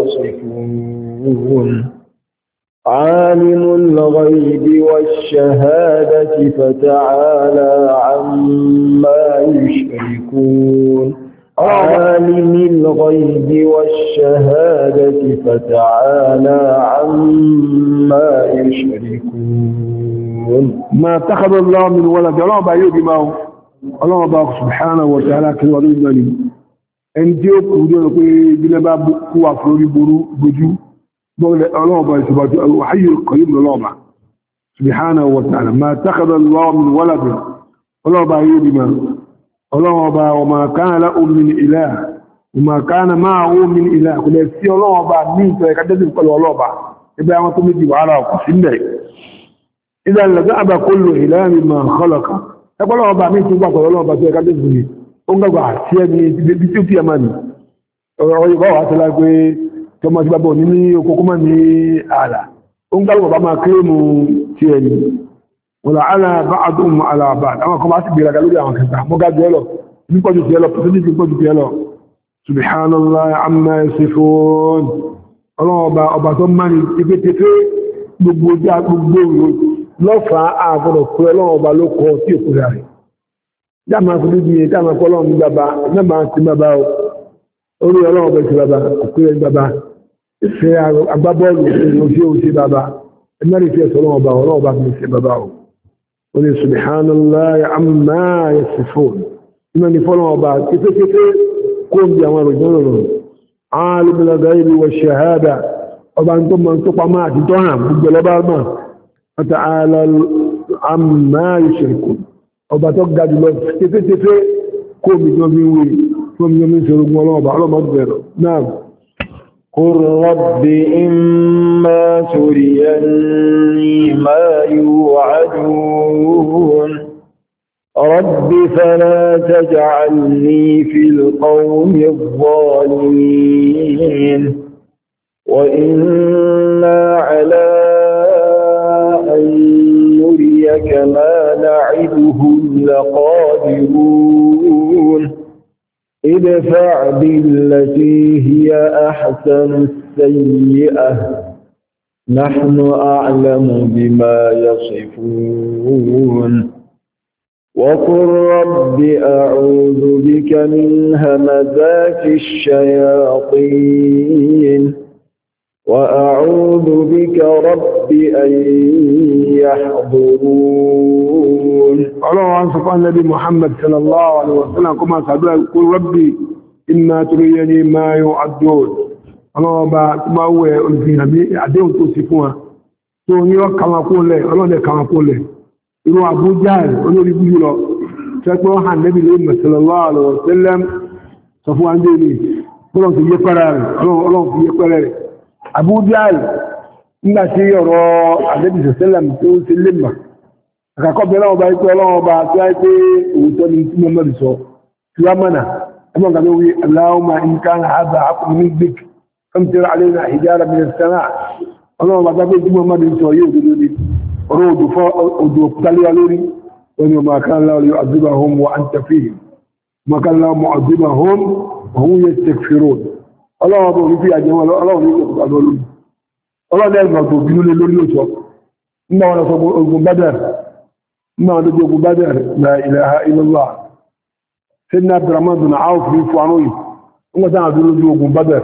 يصفون عالم الغيب والشهادة فتعالى عما يشركون عالم الغيب والشهادة فتعالى عما يشركون ما اتخذ الله من ولد الله بأيوب ما هو الله بأخ سبحانه وتعالى كل وضع المالي ẹnjí ó kú ní ọ̀pẹ́ ìbílẹ̀ bá kú wà fún orí burú bojú bọ́ọ̀lẹ̀ ọlọ́ọ̀bá ìṣòbájú ayé kọ̀yí lọ́ọ̀bá subhanahu wa ta'ala ma takhadha Allah min walad ọlọ́ọ̀bá yóò bí ma ọlọ́ọ̀bá wa ma kana lahu min ilah wa ma kana ma'ahu min ilah kò lè sí ọlọ́ọ̀bá ní ìtọ́ ẹ̀kadẹ́sì pẹ̀lú ọlọ́ọ̀bá ẹgbẹ́ àwọn tó méjì wàhálà ọkọ̀ sí mẹ́ idhan lazaba kullu ilahin mimma khalaqa ẹgbọ́lọ́ọ̀bá mi tún gbàgbọ́ ọlọ́ọ̀bá tó ẹ̀kadẹ́sì ni ó ń gbàgbà sí ẹni ibi tí ó fi ẹ̀mà ní ọ̀rọ̀ ìbá wà tí lágbé tọmọ sí bàbá ní ní okòkúmọ̀ ní ààlà ó ń gbàgbà bá máa kéré mú tí ẹni wọ́n ààlà bá àdúm àlàbà àwọn kan bá sì gbéraga lórí àwọn kẹta mọ́ gájú ẹlọ ní pọ̀jù tí ẹlọ pẹ̀lú ní pọ̀jù tí ẹlọ subhanallah amma yasifun ọlọ́ọba ọba tó máa ní tẹfẹ́tẹfẹ́ gbogbo gbogbo lọ́fàá àgbọ̀dọ̀ pé ọlọ́ọba ló kọ sí òkú rẹ̀ dáàmà fúdú bí i dáàmà pọ́lọ́ ní bàbá mẹ́bàá ti bàbá o orí ọlọ́wọ́ bẹ̀ sí bàbá òkúrẹ́ bàbá ṣe agbábọ́ọ̀lù òṣè òṣè bàbá ẹmẹ́rì fi ẹ̀sọ́ ọlọ́wọ́ bá ọlọ́wọ́ bá fi ṣe bàbá o ó ní subhanallahi amma yasifun nínú ní fọ́lọ́wọ́ bá kéfékéfé kó ń bí àwọn ìròyìn rọrùn alimul ghaibi wash shahada ọba tó mọ tó pamọ́ àti tọ́hàn gbogbo ọlọ́ba náà ta'ala amma yushrikun ọba tó ga jùlọ tẹfẹ́tẹfẹ́ kó mi jọ bí wé fún mi ní ṣorogún ọlọ́ọ̀bá ọlọ́mọdún bẹ̀rẹ̀ náà قل رب إما تريني ما يوعدون رب فلا تجعلني في القوم الظالمين وإنا على كما نعدهم لقادرون ادفع بالتي هي أحسن السيئة نحن أعلم بما يصفون وقل رب أعوذ بك من همزات الشياطين وأعوذ بك رب أن يحضرون الله عن سبحان النبي محمد صلى الله عليه وسلم كما سأدعى يقول ربي إما تريني ما يعدون الله ما هو الفينا بأدين توصفوها توني وكما قول لي الله كما قول لي إنه أبو جهل أنه يقول له سأدعوها النبي صلى الله عليه وسلم صفوان ديني الله في يقرر الله في يقرر Abu Jahl nígbà tí ọ̀rọ̀ àdébìsẹ̀ sẹ́lẹ̀m tó ń ṣe lèmà àkàkọ́ bẹ̀rẹ̀ ọba ikú ọlọ́wọ́ ọba tí a pé òótọ́ ni tí Muhammad sọ tí wá mọ́nà ẹgbọ́n kan wí Allahumma in kana hadha haqqun min indik famtir alayna hijara min as-sama' ọlọ́wọ́ ọba tí tí Muhammad sọ yóò dodo ni ọ̀rọ̀ odò fọ́ odò òkútálẹ́wà lórí wọn ni ma kana Allahu yu'adhibuhum wa anta fihim ma kana Allahu mu'adhibuhum wa hum yastaghfirun ọlọ́wọ́ bọ̀ ní fi àjẹmọ́ ọlọ́wọ́ ní ìjọba lórí ọlọ́dẹ ẹ̀gbọ́n tó bínú lé lórí òtọ́ nígbà wọn sọ ogun Badr nígbà wọn lójú ogun Badr la ilaha illallah Sayyidina Abdurrahman bin Awf fi fún àwọn yìí wọ́n sáà dúró lójú ogun Badr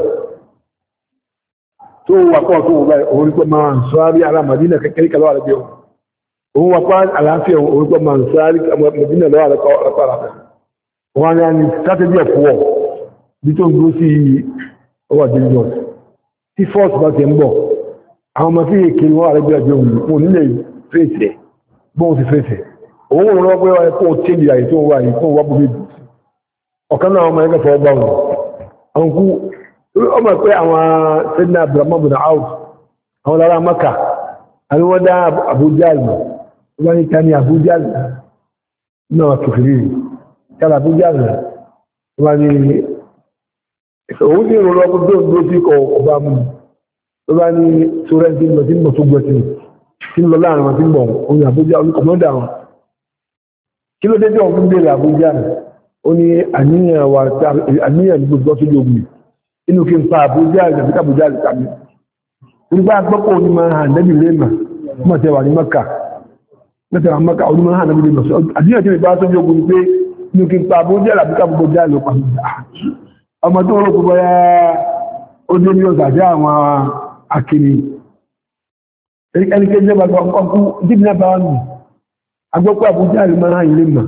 tó wà pọ̀ tó wà báyìí orí pẹ́ máa ń sọ́árí ará Madina kékeré kalọ́ àrẹ́bí òun wà pá àlàáfíà orí pẹ́ máa ń sọ́árí Madina lọ́wọ́ àrẹ́kọ́ wọ́n ní a ní strategy of war bí tó ń dúró sí ọwọ́ àdínjọ́ tí force bá ti ń bọ̀ àwọn ọmọ tí èké wọ́n àrẹ́bí àjọ òun nílẹ̀ fèsì bóun ti fèsì òun wọ́n rọ́ pé wọ́n kó change àyè tó wà yìí fún wọ́n bú méjì ọ̀kan náà ọmọ ẹgbẹ́ fọ́ gbà wọn àwọn kú ọmọ pé àwọn Sayyidina Abdurrahman bin Awf àwọn lára Maka àwọn wọ́n dá Abu Jahl wọ́n ní ká ní Abu Jahl náà kìfìrí kala Abu Jahl wọ́n ní òun ní ìrọ̀lọ́ ọkùn tó ń dúró sí ọba mú ló bá ní sórẹ́ tí ń lọ sí mọ̀ tó gbẹ̀tì tí ń lọ láàrin wọn tí ń bọ̀ òun Abu Jahl olùkọ̀mọ́dà wọn kí ló dé tí wọ́n fún bèèrè Abu Jahl ó ní àníyàn wà àníyàn gbogbo tó lóògùn inú kí n pa Abu Jahl àti Abu Jahl tàbí nígbà gbọ́pọ̀ ní máa hàn lẹ́bí lẹ́mà mọ̀ tẹ́wà ní Mẹ́kà mẹ́tẹ̀wà Mẹ́kà ọdún máa hàn lẹ́bí lẹ́mà àníyàn tí mi bá tó lóògùn pé inú kí n pa Abu Jahl àti Abu Jahl ló pa ọmọ tó rọ́ gbogbo ya ó dé ní ọ̀sà jẹ́ àwọn akiri ẹnikẹ́ni jẹ́ bá ọkú dípì náà bá wà nù agbọ́pọ̀ Abu Jahl máa hàn lẹ́mà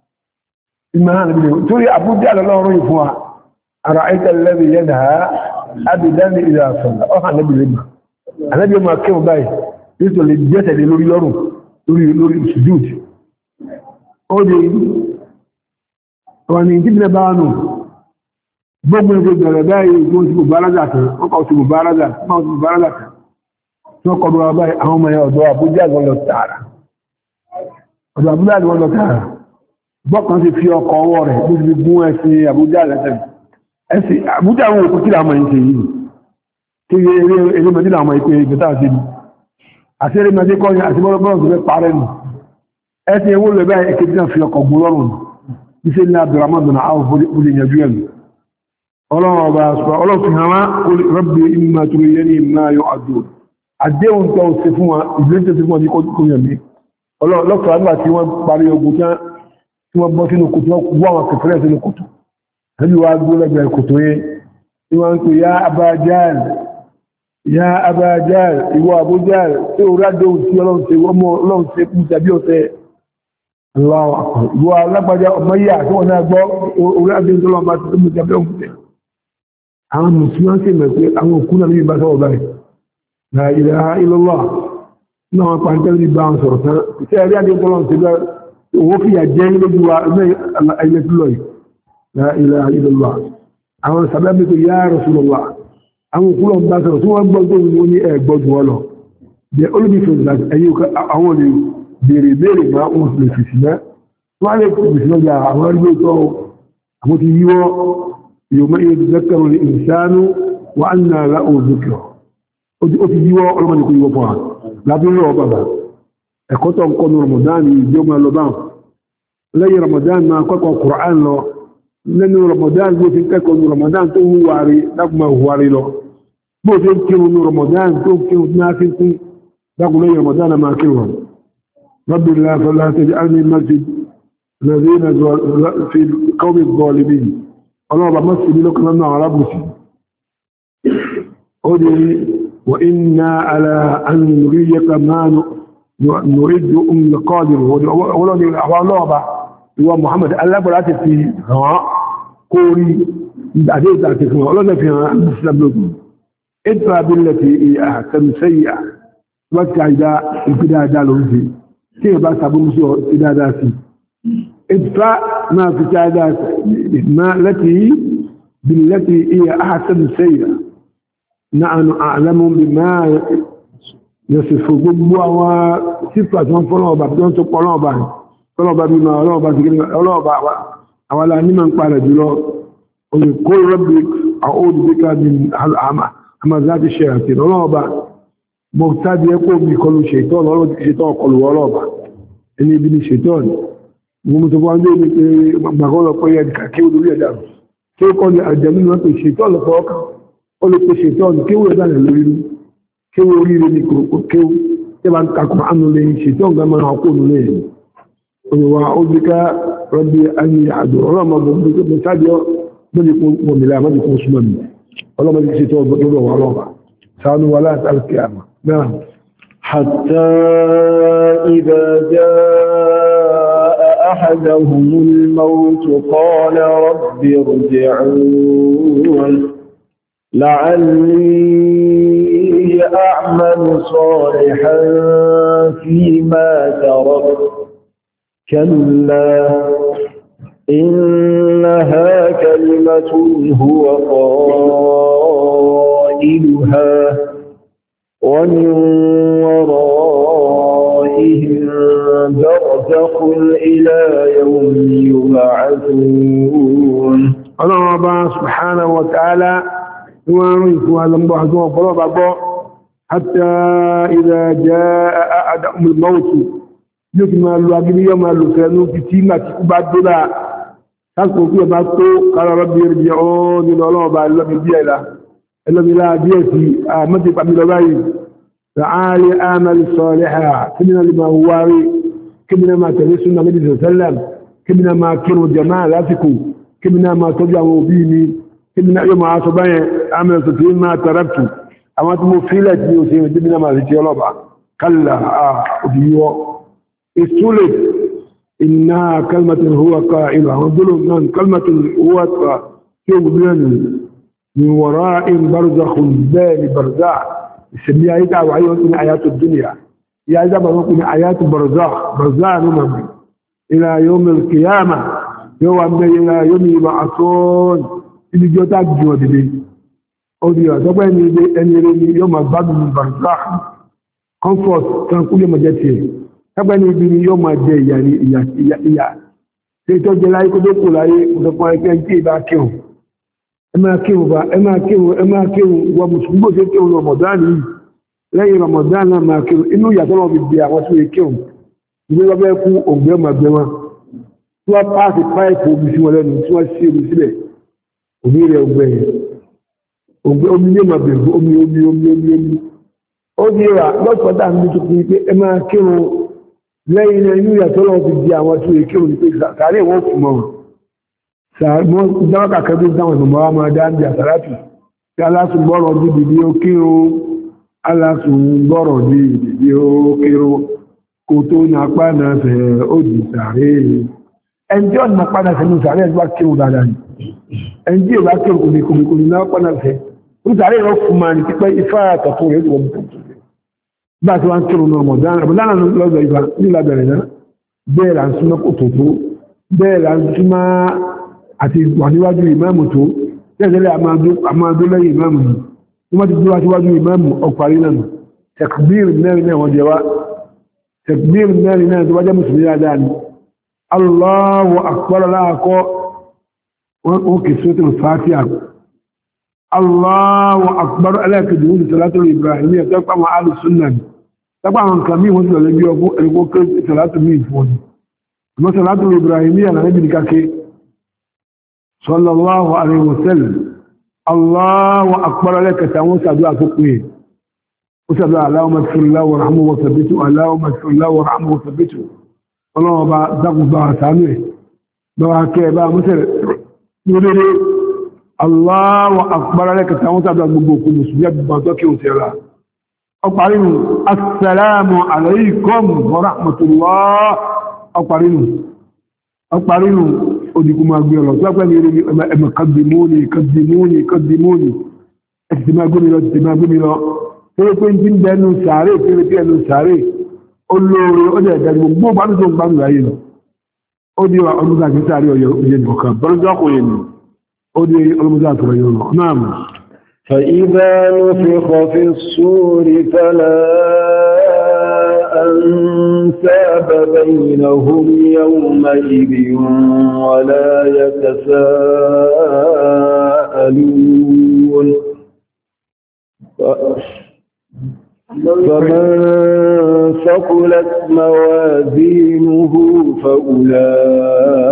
torí Abu Jahl lọ́rọ̀ yìí fún wa ara aika lẹ́bí yẹ́nà abìdáni ìlà àṣọ́lá ọ̀hàn lẹ́bí lẹ́bí alẹ́bí ọmọ akẹ́wọ̀ báyìí nítorí lè jẹ́sẹ̀lẹ̀ lórí lọ́rùn lórí sujud ó dé wà ní ìdíbìnà bá wà nù gbogbo ẹgbẹ́ bẹ̀rẹ̀ báyìí tó ti gbogbo arájà kan ó kọ́ sí gbogbo arájà máa ti gbogbo arájà kan tí wọ́n kọ́ lọ́wọ́ báyìí àwọn ọmọ ẹ̀ ọ̀dọ́ Abu Jahl lọ tààrà ọ̀dọ́ Abu Jahl lọ tààrà bọ́kàn ti fi ọkọ̀ ọwọ́ rẹ̀ ló ti gún ẹ̀sìn Abu Jahl lẹ́sẹ̀ ẹ̀sìn Abu Jahl àwọn òkú kí làmọ̀ ìṣe yìí kí eré mẹ́dí làmọ̀ ìpé ìgbẹ́ta àti ibi àti eré mẹ́dí kọ́ ní àti bọ́lọ́bọ́lọ́ tó fẹ́ parẹ́ nù ẹ̀sìn ewó lè báyìí èké tí wọ́n fi ọkọ̀ gún lọ́rùn ní sí ní Abdurrahman bin Awf olè yànjú ẹ̀mí ọlọ́run ọba sọ ọlọ́run fi hàn wá Rabbi imma turiyani ma yu'adun àdéhùn tó ṣe fún wa ìgbésẹ̀ tó fún wọn ní kó yàn mí ọlọ́run àgbà tí wọ́n parí ogun tán tí wọ́n bọ́ sínú kòtò wọ́n wọ́n kẹfẹ́rẹ́ sínú kòtò ẹbí wá gbó lẹ́gbẹ̀ẹ́ kòtò yẹn tí wọ́n ń pè ya Aba Jahl ya Aba Jahl ìwọ Abu Jahl tí ó rádó tí ọlọ́run ṣe wọ́n mọ́ ọlọ́run ṣe kú tàbí ọ̀tẹ́ ìwọ alágbàjá ọmọ yíyà tí wọ́n náà gbọ́ orí adé tó lọ́wọ́ bá ti mú tàbí ọ̀tẹ́ àwọn mùsùlùmí sì mọ̀ pé àwọn òkú náà níbi bá sọ̀rọ̀ báyìí la ilaha illallah náà wọn pàǹtẹ́ níbi bá wọn sọ̀rọ̀ tán ìṣẹ́ ẹ̀rí adé tó lọ́wọ́ ṣe bá owó fìyà jẹ́ lójú wa ẹgbẹ́ tó lọ yìí la ilaha illallah àwọn sàbẹ́bí tó ya Rasulullah àwọn òkúlọ̀ ń bá sọ̀rọ̀ tí wọ́n gbọ́ tó wọ́n ní ẹgbọ́ jù wọ́n lọ bí olùbífẹ́ ẹ̀yìn àwọn olè bèèrè bèèrè máa ń lè fìsì náà wọ́n lè fìsì náà jà àwọn arúgbó tó àwọn ti yíwọ́ yóò mọ́ iye zakaru ní ìsánú wà á nà lá òzùkọ̀ ó ti yíwọ́ ọlọ́mọdé kò yíwọ́ fún wa lábẹ́rẹ́ ọ bàbá ẹ̀kọ́ tó ń kọ́ ní Ramadan ìjọ máa lọ báwọn lẹ́yìn Ramadan máa kọ́kọ́ Qur'an lọ lẹ́nu Ramadan bó ti kẹ́kọ̀ọ́ ní Ramadan tó ń wárí dákùnmá wárí lọ bó ti kírun ní Ramadan tó kírun ní áfíkún dákùn lẹ́yìn Ramadan máa kírun Rabbi la fala taj'alni masjid الذين في قوم الظالمين الله بمسجد لكم أنه عربسي قولي وإنا على أن نريك ما نريد أم القادر ولو الله بقى هو محمد الله بلات في ها قولي بعدين تعتقون الله فيها مسلم لكم ادفع بالتي هي أحسن سيئة واتع إذا الكدا دالهم في كيف بس أبو مسوء إذا داسي ادفع ما في تعداد ما التي بالتي هي أحسن سيئة نحن أعلم بما يصف gbogbo àwọn sífà tí wọ́n fọ́lọ́ ọba tí wọ́n tó pọ̀ lọ́ọ̀bá ọlọ́ọ̀bá bí ma ọlọ́ọ̀bá ti gẹ́gẹ́ ọlọ́ọ̀bá àwọn alánímọ̀ ń parẹ̀ jùlọ olùkó rọ́bì àwọn olùdíkà bí àmàzáti ṣe àti ọlọ́ọ̀bá mọ̀ tàbí ẹkọ́ bí kọlu ṣètọ́ ọkọlù ọlọ́ọ̀bá ẹni ibi ni ṣètọ́ mo mú tó fọ́n dé ní pé gbàgbọ́lọ̀ pé ẹ̀dìkà kí olórí ẹ̀dà tí ó kọ́ ní àjẹ́mú wọn pè ṣètọ́ lọ́pọ̀ ọkàn ó lè pè ṣètọ́ ní kí ó rẹ̀ dálẹ̀ lórí kéwú oríire ní kéwú tí wọ́n ka Kùránì lè ṣe tí wọ́n gbà máa kó nù lè òyìnbá ó bí ká rọ́bì ayé àdó ọlọ́mọ gbogbo sáájọ́ lórí kún mọ̀mílá àmọ́bí kún súnmọ́ mi ọlọ́mọ ti ṣe tó lọ́wọ́ wà lọ́wọ́ sánú wà láti alkiyama náà. حتى إذا جاء أحدهم الموت قال رب ارجعون لعلي أعمل صالحا فيما تركت كلا إنها كلمة هو قائلها ومن ورائهم برزخ إلى يوم يبعثون. الله سبحانه وتعالى يوارثها لمبعث وفرض حتى إذا جاء أحدهم الموت يكمل الواجب يوم الكانوا في تيمة كبادنا تقول في باتو قال ربي ارجعون إلى الله بعد الله بيلا الذي لا بيتي آمتي قبل باي تعالي آمل صالحا كمنا لما هو كمنا ما تلسنا النبي صلى الله عليه وسلم كمنا ما كانوا جماعة لاسكوا كمنا ما تجعوا بيني كمنا يوم عصبين عمل ستين ما تركت أما تمثيلت يوسف كمنا ما رجي الله كلا آه أديوه السولد إنها كلمة هو قائلها وظلم من كلمة هو يوم من وراء برزخ بين برزاع يسميها يدعى وعيون من آيات الدنيا يعيدها من آيات برزاخ برزاع نمم إلى يوم القيامة يوم إلى يوم يبعثون إلي جوتاك جود لي أوديو تبقى أن يوم بعد من برزاخ comfort كان كل ما جاتي تبقى أن يوم جاي يعني إيا إيا إيا سيتوجه لا يكون يقول لا يكون يكون ẹ máa kéwù bá ẹ máa kéwù ẹ máa kéwù wọ mùsùlùmí bó ṣe kéwù rọmọdánì yìí lẹ́yìn rọmọdánì náà máa kéwù inú ìyàtọ̀ náà fi bí àwọn tó yẹ kéwù ìwé wọn bẹ́ẹ̀ kú òǹgbẹ́ máa gbẹ wọn tí wọ́n páàsì páìpù omi sí wọn lẹ́nu tí wọ́n sí omi sílẹ̀ omi rẹ̀ òǹgbẹ́ yẹn òǹgbẹ́ omi yóò máa bẹ̀rẹ̀ omi omi omi omi omi ó di ra lọ́sọ̀ọ́ dà ní tuntun pé ẹ máa kéwù lẹ́yìn inú ìyàtọ̀ náà fi bí àwọn tó yẹ kéwù ní pé sàárè wọn fún wọn dáwọ́kà kẹ́bí dáwọn ìmọ̀ ọmọ dáńdì àtàrátù tí aláṣùn gbọ́rọ̀ dìdì bí ó kírò aláṣùn gbọ́rọ̀ dìdì bí ó kírò kò tó ní apá náà fẹ́ ó dì sàárè ẹnjí ọ̀nà padà sẹ́nu sàárè ẹgbà kírò dáadáa ni ẹnjí ìbá kírò kòmìkòmìkò ní náà padà fẹ́ ó sàárè rọ fún ma ní pípẹ́ ifá àtọ̀tún rẹ̀ wọ́n bá ti wá ń kírò náà mọ̀dánà lọ́dọ̀ ìbá nílàbẹ̀rẹ̀ náà bẹ́ẹ̀ là ń súnmọ́ kò tó tó bẹ́ẹ̀ là ń súnmọ́ àti wà níwájú ìmáàmù tó tẹ́ẹ̀tẹ́lẹ̀ àmàdó lẹ́yìn ìmáàmù ní wọ́n ti gbé wá síwájú ìmáàmù ọkùnrin náà takbir mẹ́rin náà wọ́n jẹ wá takbir mẹ́rin náà tó wájẹ́ mùsùlùmí dáadáa ni Allahu akbar láàkọ́ wọ́n kì sótò fàtíà Allahu akbar alákejì wọ́n ti sàlátò Ibrahim yẹ tẹ́pà wọn alù súnnà ni tẹ́pà àwọn nǹkan míì wọ́n ti lọ lẹ́bí ọgbọ́ ẹ̀rẹ́gbọ́ kẹ́ sàlátò míì fún ọdún sàlátò Ibrahim yẹ صلى الله عليه وسلم الله أكبر لك تموسى دعاء فقه وسبع اللهم اغفر الله ورحمه وثبته اللهم اغفر الله ورحمه وثبته اللهم با دغ با سامي با كيبا مثل يقول الله أكبر لك تموسى دعاء فقه مسجد بطاكي وسيرا أقارن السلام عليكم ورحمة الله أقارن أقارن وديكم ما أقول الله سأقول لي قدموني قدموني قدموني اجتماع قولي له اجتماع قولي له تقول انت بأنه ساري تقول بأنه ساري قول له أجل أجل مو بعد ذلك بعد ذلك أودي المذاك ساري ويجبك برزاق ويني أودي المذاك ويني نعم فإذا نفخ في الصور فلا أنساب بينهم يومئذ ولا يتساءلون فمن ثقلت موازينه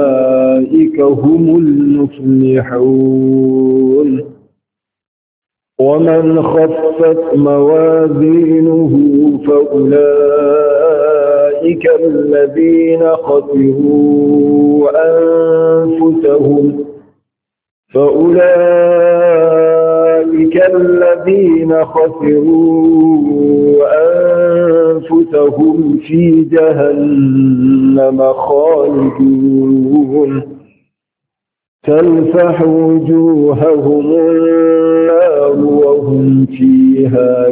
فأولئك هم المفلحون ومن خفت موازينه فأولئك الذين خسروا أنفسهم فأولئك الذين خسروا أنفسهم في جهنم خالدون تلفح وجوههم النار وهم فيها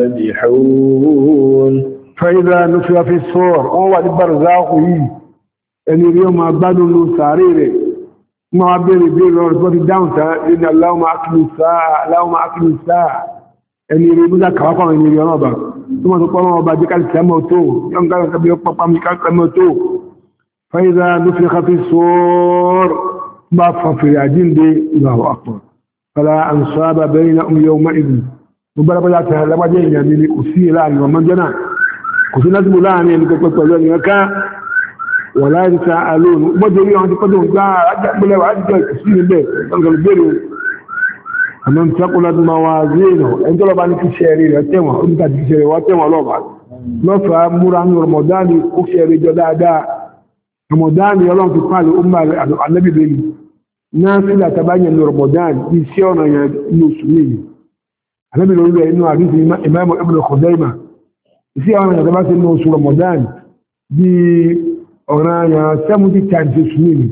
كادحون فإذا نفخ في الصور هو البرزاق أن اليوم أبدوا ساريره ما بين بين ربط داون إن اللهم أكل الساعة اللهم أكل الساعة أن يريدون كفاهم أن يريدون ثم تقوم بعدك الكموتو يوم كان كبير بابام الكموتو فإذا نفخ في الصور ما ففي عجين دي الله أكبر فلا أنصاب بينهم يومئذ مبارباتها لما جينا من أسي لاني ومن جنا أسي نزم لاني لكي تقولون يكا ولا يتساءلون مجري عندي قدهم جاء أجأ بلا وعجأ أسي البيت تلقى البيرو أمام تقلت موازينه أنت لو باني في شهرين أتما أنت في شهرين وأتما لو بعد نفع مران رمضاني أكشهري جدادا رمضان يلون في قال أمة النبي بن نافلة تبين رمضان يسيونا يسمي النبي يقول إنه حديث إمام ابن خزيمة يسيونا يتبين إنه رمضان دي أورانا سمتي كان تسمي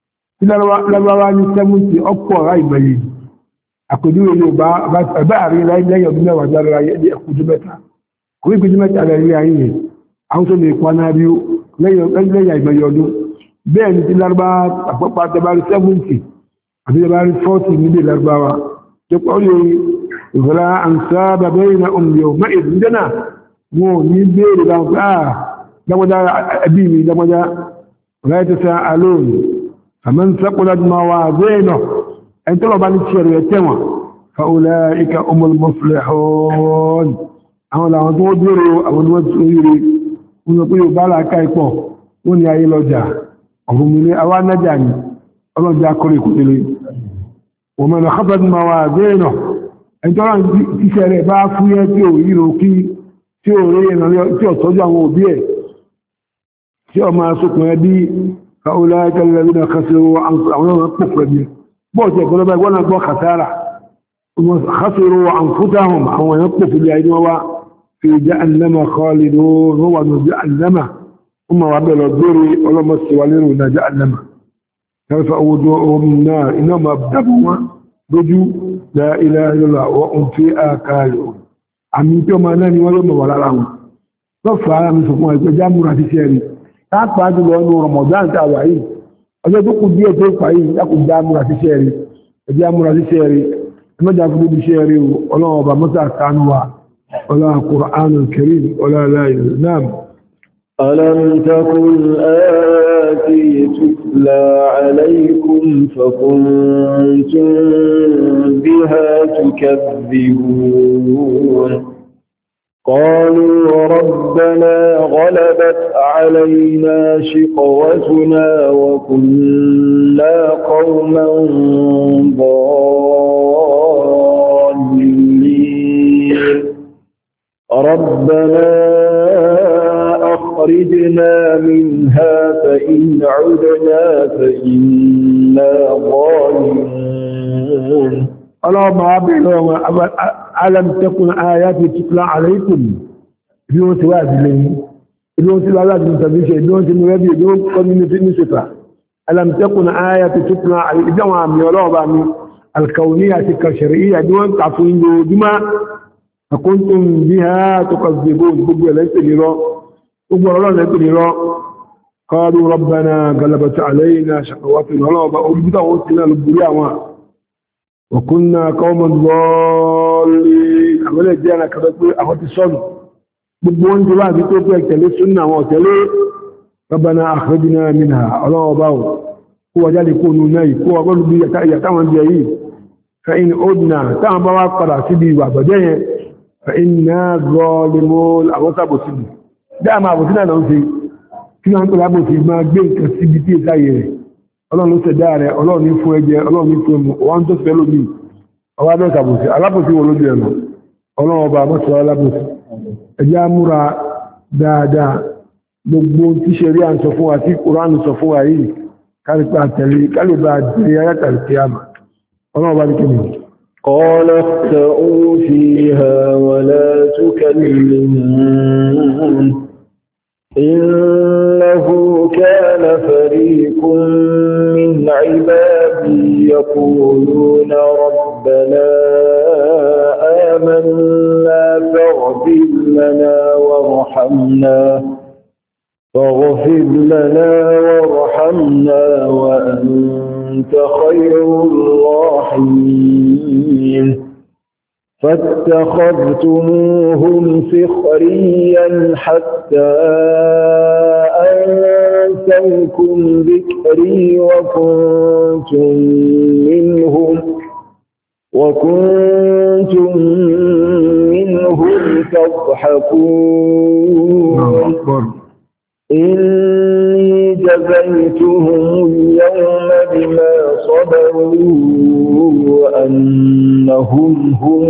لبواني سمتي أقوى غاية ملي أقدوا إنه بأري لا يبنى وجال رأي أقود متى كوي قد متى على رأيه أوصل إقوانا بيو lẹ́yìn àìmọye ọdún bẹ́ẹ̀ ni ti lárúbá àpapọ̀ àtẹbárí seventy àti àtẹbárí forty nílé lárúbáwá tó pọ̀ lè ìfẹ́lá àǹsáàbà bẹ́ẹ̀ na òmìnir ọmọ ìdúndẹ́nà wọn ò ní bèèrè láwọn pé àà dámọ́dá ẹbí mi dámọ́dá ọ̀láyé tó sá alóòrùn àmọ́ ń sẹ́kọ̀ọ́lá tó máa wà bẹ́ẹ̀ náà ẹni tó lọ bá ní tiẹ̀ rẹ̀ tẹ̀wọ̀n fàúlẹ̀ ìka ọmọlùmọ́fìlẹ̀ àwọn làwọn tó dúró àwọn tó rí wọ́n sọ pé yóò bá láàká ipọ̀ wọ́n ni ayé lọ́jà ọ̀rùn mi ní àwọn anájà ní ọlọ́jà kọrì kòtèlé wọ́n mẹ́rin ọ̀kọ́fẹ́ ma wà bẹ́ẹ̀nà ẹjọ́rọ̀ tíṣẹ́ rẹ̀ bá fúyẹ́ tí ò ríro kí tí ò rí ẹ̀nà tí ò tọ́jú àwọn òbí ẹ̀ tí ọ máa sókùn ẹ bí في جهنم خالدون هو جهنم ثم وعبد الدوري ولما السوالين جهنم كيف أودوهم النار إنما ابتغوا رجوا لا إله إلا الله وهم في آكالهم عميتهم أناني ولما ولا لهم ففعل من سكوان الجامعة في سيري تاقوا هذا لأنه رمضان تاوعين أجل تقول دي توقعين يقول جامعة في سيري الجامعة في سيري ما جاءوا بشيري ولما وبا مسا كانوا ولا قرآن الكريم ولا لا نعم ألم تكن آياتي تتلى عليكم فكنتم بها تكذبون قالوا ربنا غلبت علينا شقوتنا وكنا قوما ضالين ربنا أخرجنا منها فإن عدنا فإنا ظالمون اللهم أبعلهم ألم تكن آياتي تتلى عليكم بيوم سواد لي بيوم سواد من تبيشة بيوم سنوادي بيوم قمنا في نسفة ألم تكن آياتي تتلى عليكم جمع من الله الكونية الشرعية بيوم تعفين جمع فكنتم بها تكذبون بقوا ليس لراء بقوا الله ليس لراء قالوا ربنا غلبت علينا شقواتنا الله بقول بدأوا سنة للبرياء وكنا قوما ضالين أولا جانا كذلك أخوتي الصلاة بقوا انت الله بتوقع تلي سنة وتلي ربنا أخرجنا منها الله بقول هو جال يكونوا ناي هو قالوا بي يتعوان جايين فإن أدنا تعب وقرأ سبي وعبدين فإنا ظالمون أو سابو سبي دعما أبو سنة نوسي كنا نقول أبو سبي ما جينك سبي تي سايري ọlọ́run ló ṣẹ̀dá rẹ̀ ọlọ́run ní fún ẹjẹ́ ọlọ́run ní fún ẹmù wọ́n tó fẹ́ lómi ọwá bẹ́ẹ̀ kàbòsí alábòsí wọn lójú ẹ̀nà ọlọ́run ọba mọ́sọ̀ alábòsí ẹjẹ́ amúra dáadáa gbogbo tí ṣe rí à ń sọ fún wa tí Kùránì sọ fún wa yìí kálípà tẹ̀lé kálípà tẹ̀lé ayátàlì kíyàmà ọlọ́run ọba ní kí ni. قال اخسئوا فيها ولا تكلمون إنه كان فريق من عبادي يقولون ربنا آمنا فاغفر لنا وارحمنا فاغفر لنا وارحمنا وأنت خير الراحمين فاتخذتموهم سخريا حتى أنسوكم ذكري وكنتم منهم وكنتم منهم تضحكون إني جزيتهم اليوم بما صبروا أنهم هم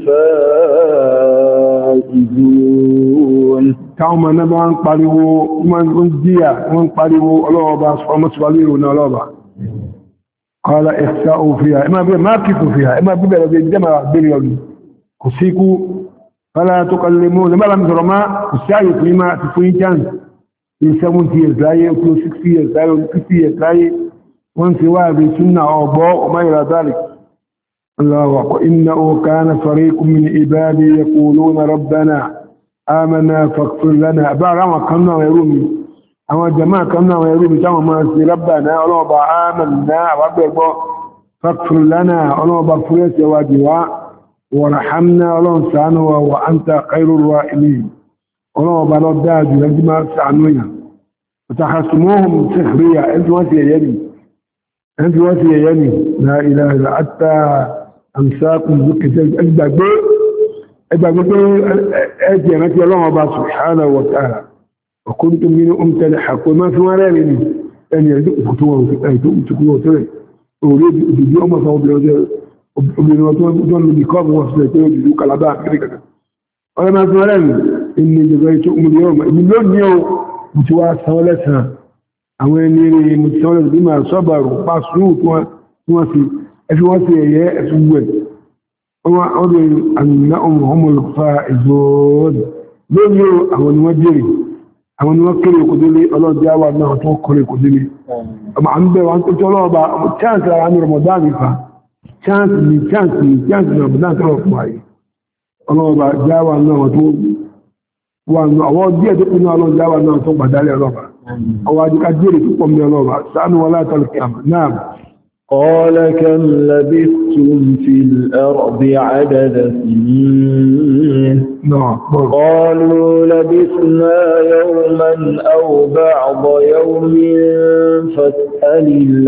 الفائزون táwọn ọmọ náà ń pariwo wọ́n ń jíyà wọ́n ń pariwo ọlọ́ọ̀bá ọmọsíwálérò náà ọlọ́ọ̀bá kọ́lá ẹ̀sá òfìyà ẹ máa bẹ̀rẹ̀ máa kìtò fìyà ẹ máa bẹ̀rẹ̀ ọdún jẹ́ máa bẹ̀rẹ̀ ọdún kò sí ikú kọ́lá tó kọlẹ̀ mọ́ ní bára mi sọ̀rọ̀ máa kò sí àyè fún ìmá ti fún chance in seventy years láyé ó tó sixty years láyé ó fifty years láyé wọ́n ti wá àbí súnà ọ̀gbọ́ ọmọ ìrà dálì Allahu akbar innahu kana fariqun min ibadi yaquluna rabbana آمنا فاغفر لنا بارا وكنا ويرومي أما جماعة كنا ويرومي كما ما سي ربنا أولوبا آمنا وابقوا فاغفر لنا أولوبا فريس واجوا ورحمنا أولوبا سعنوا وأنت خير الرائمين أولوبا رداج لجمع سعنونا وتحسموهم سخرية أنت واسي يلي أنت واسي يلي لا إله إلا حتى أمساكم ذكر أجبك ẹgbàgbé pé ẹjẹ̀ rántí ọlọ́run ọba subhanahu wa ta'ala ọkùnrin mínú ọmọtẹ̀lẹ̀ àpò máa fi wọ́n rẹ̀rẹ̀ ní ẹni ẹ̀dọ́ òkútù wọn tó rẹ̀ orí òdìdí ọmọ sọ obìnrin wọn tó ń lòdì kọ́ọ̀bù wọn sílẹ̀ pé òdìdí kalabá àkíríkà ọ̀rẹ́ máa fi wọ́n rẹ̀rẹ̀ ní ìjọba ètò òmìnir ọmọ ìlú lónìí ó mo ti wá sanwó lẹ́sàn àwọn ẹni rẹ̀ mo ti sanwó lẹ́sàn bí máa sọ́bàrù pa sùúrù tí wọ́n fi ẹfi wọ́n fi ẹ̀yẹ ẹ̀fún wẹ̀ وأولي أنهم هم الفائزون لن يروا أول مجري أول موكري قدلي الله جاوى أنه توكري قدلي أما عمبي وأنت تقولوا بقى chance عن رمضان فا chance من chance من chance من رمضان تروح معي الله بقى جاوى أنه توكري وأنه أول دي أدقنا الله جاوى أنه توكري بدالي الله بقى أواجك أجري تقوم بي الله بقى سأنوا ولا تلقيام نعم قال كم لبثتم في الأرض عدد سنين قالوا لبثنا يوما أو بعض يوم فاسأل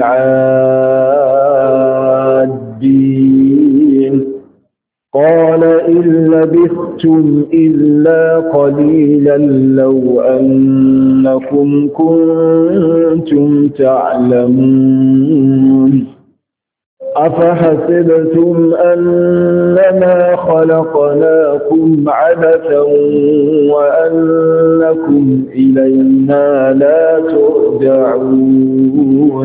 العادين قال إن لبثتم إلا قليلا لو أنكم كنتم تعلمون أفحسبتم أنما خلقناكم عبثا وأنكم إلينا لا ترجعون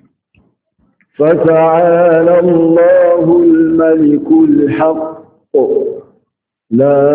فتعالى الله الملك الحق لا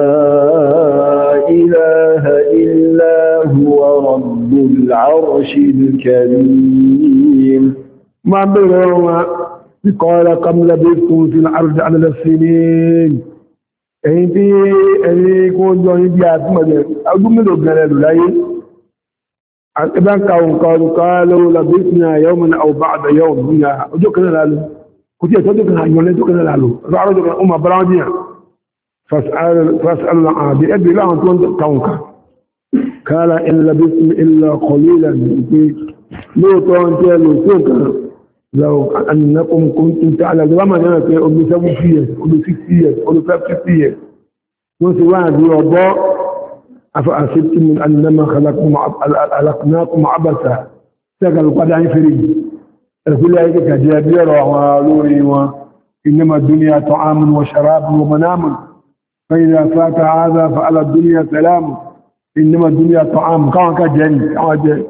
إله إلا هو رب العرش الكريم ما بينهما قال كم لبثتم في الأرض عدد السنين أنتي أني كون جوني بيات مدر أقول من لبنان لولاي إذا كانوا قالوا لبثنا يوما أو بعد يوم هنا أجوكنا لالو كنت يتوجدنا يولي توكنا لالو رأوا جوكنا أمة براوديا فاسأل فاسأل العادي أبي لا أنتم كونك قال إن لبثتم إلا قليلا لو تونتي لو توكنا لو أنكم كنتم تعلمون وما أنا في أمي سبع فيه أمي ست فيه أمي سبع فيه وسواء يوضع أفأسبتم من أنما خلقناكم عبثا تقل قد عن فريد الكل هيك كجابير وعلوري إنما الدنيا طعام وشراب ومنام فإذا فات هذا فعلى الدنيا سلام إنما الدنيا طعام كان كجن كان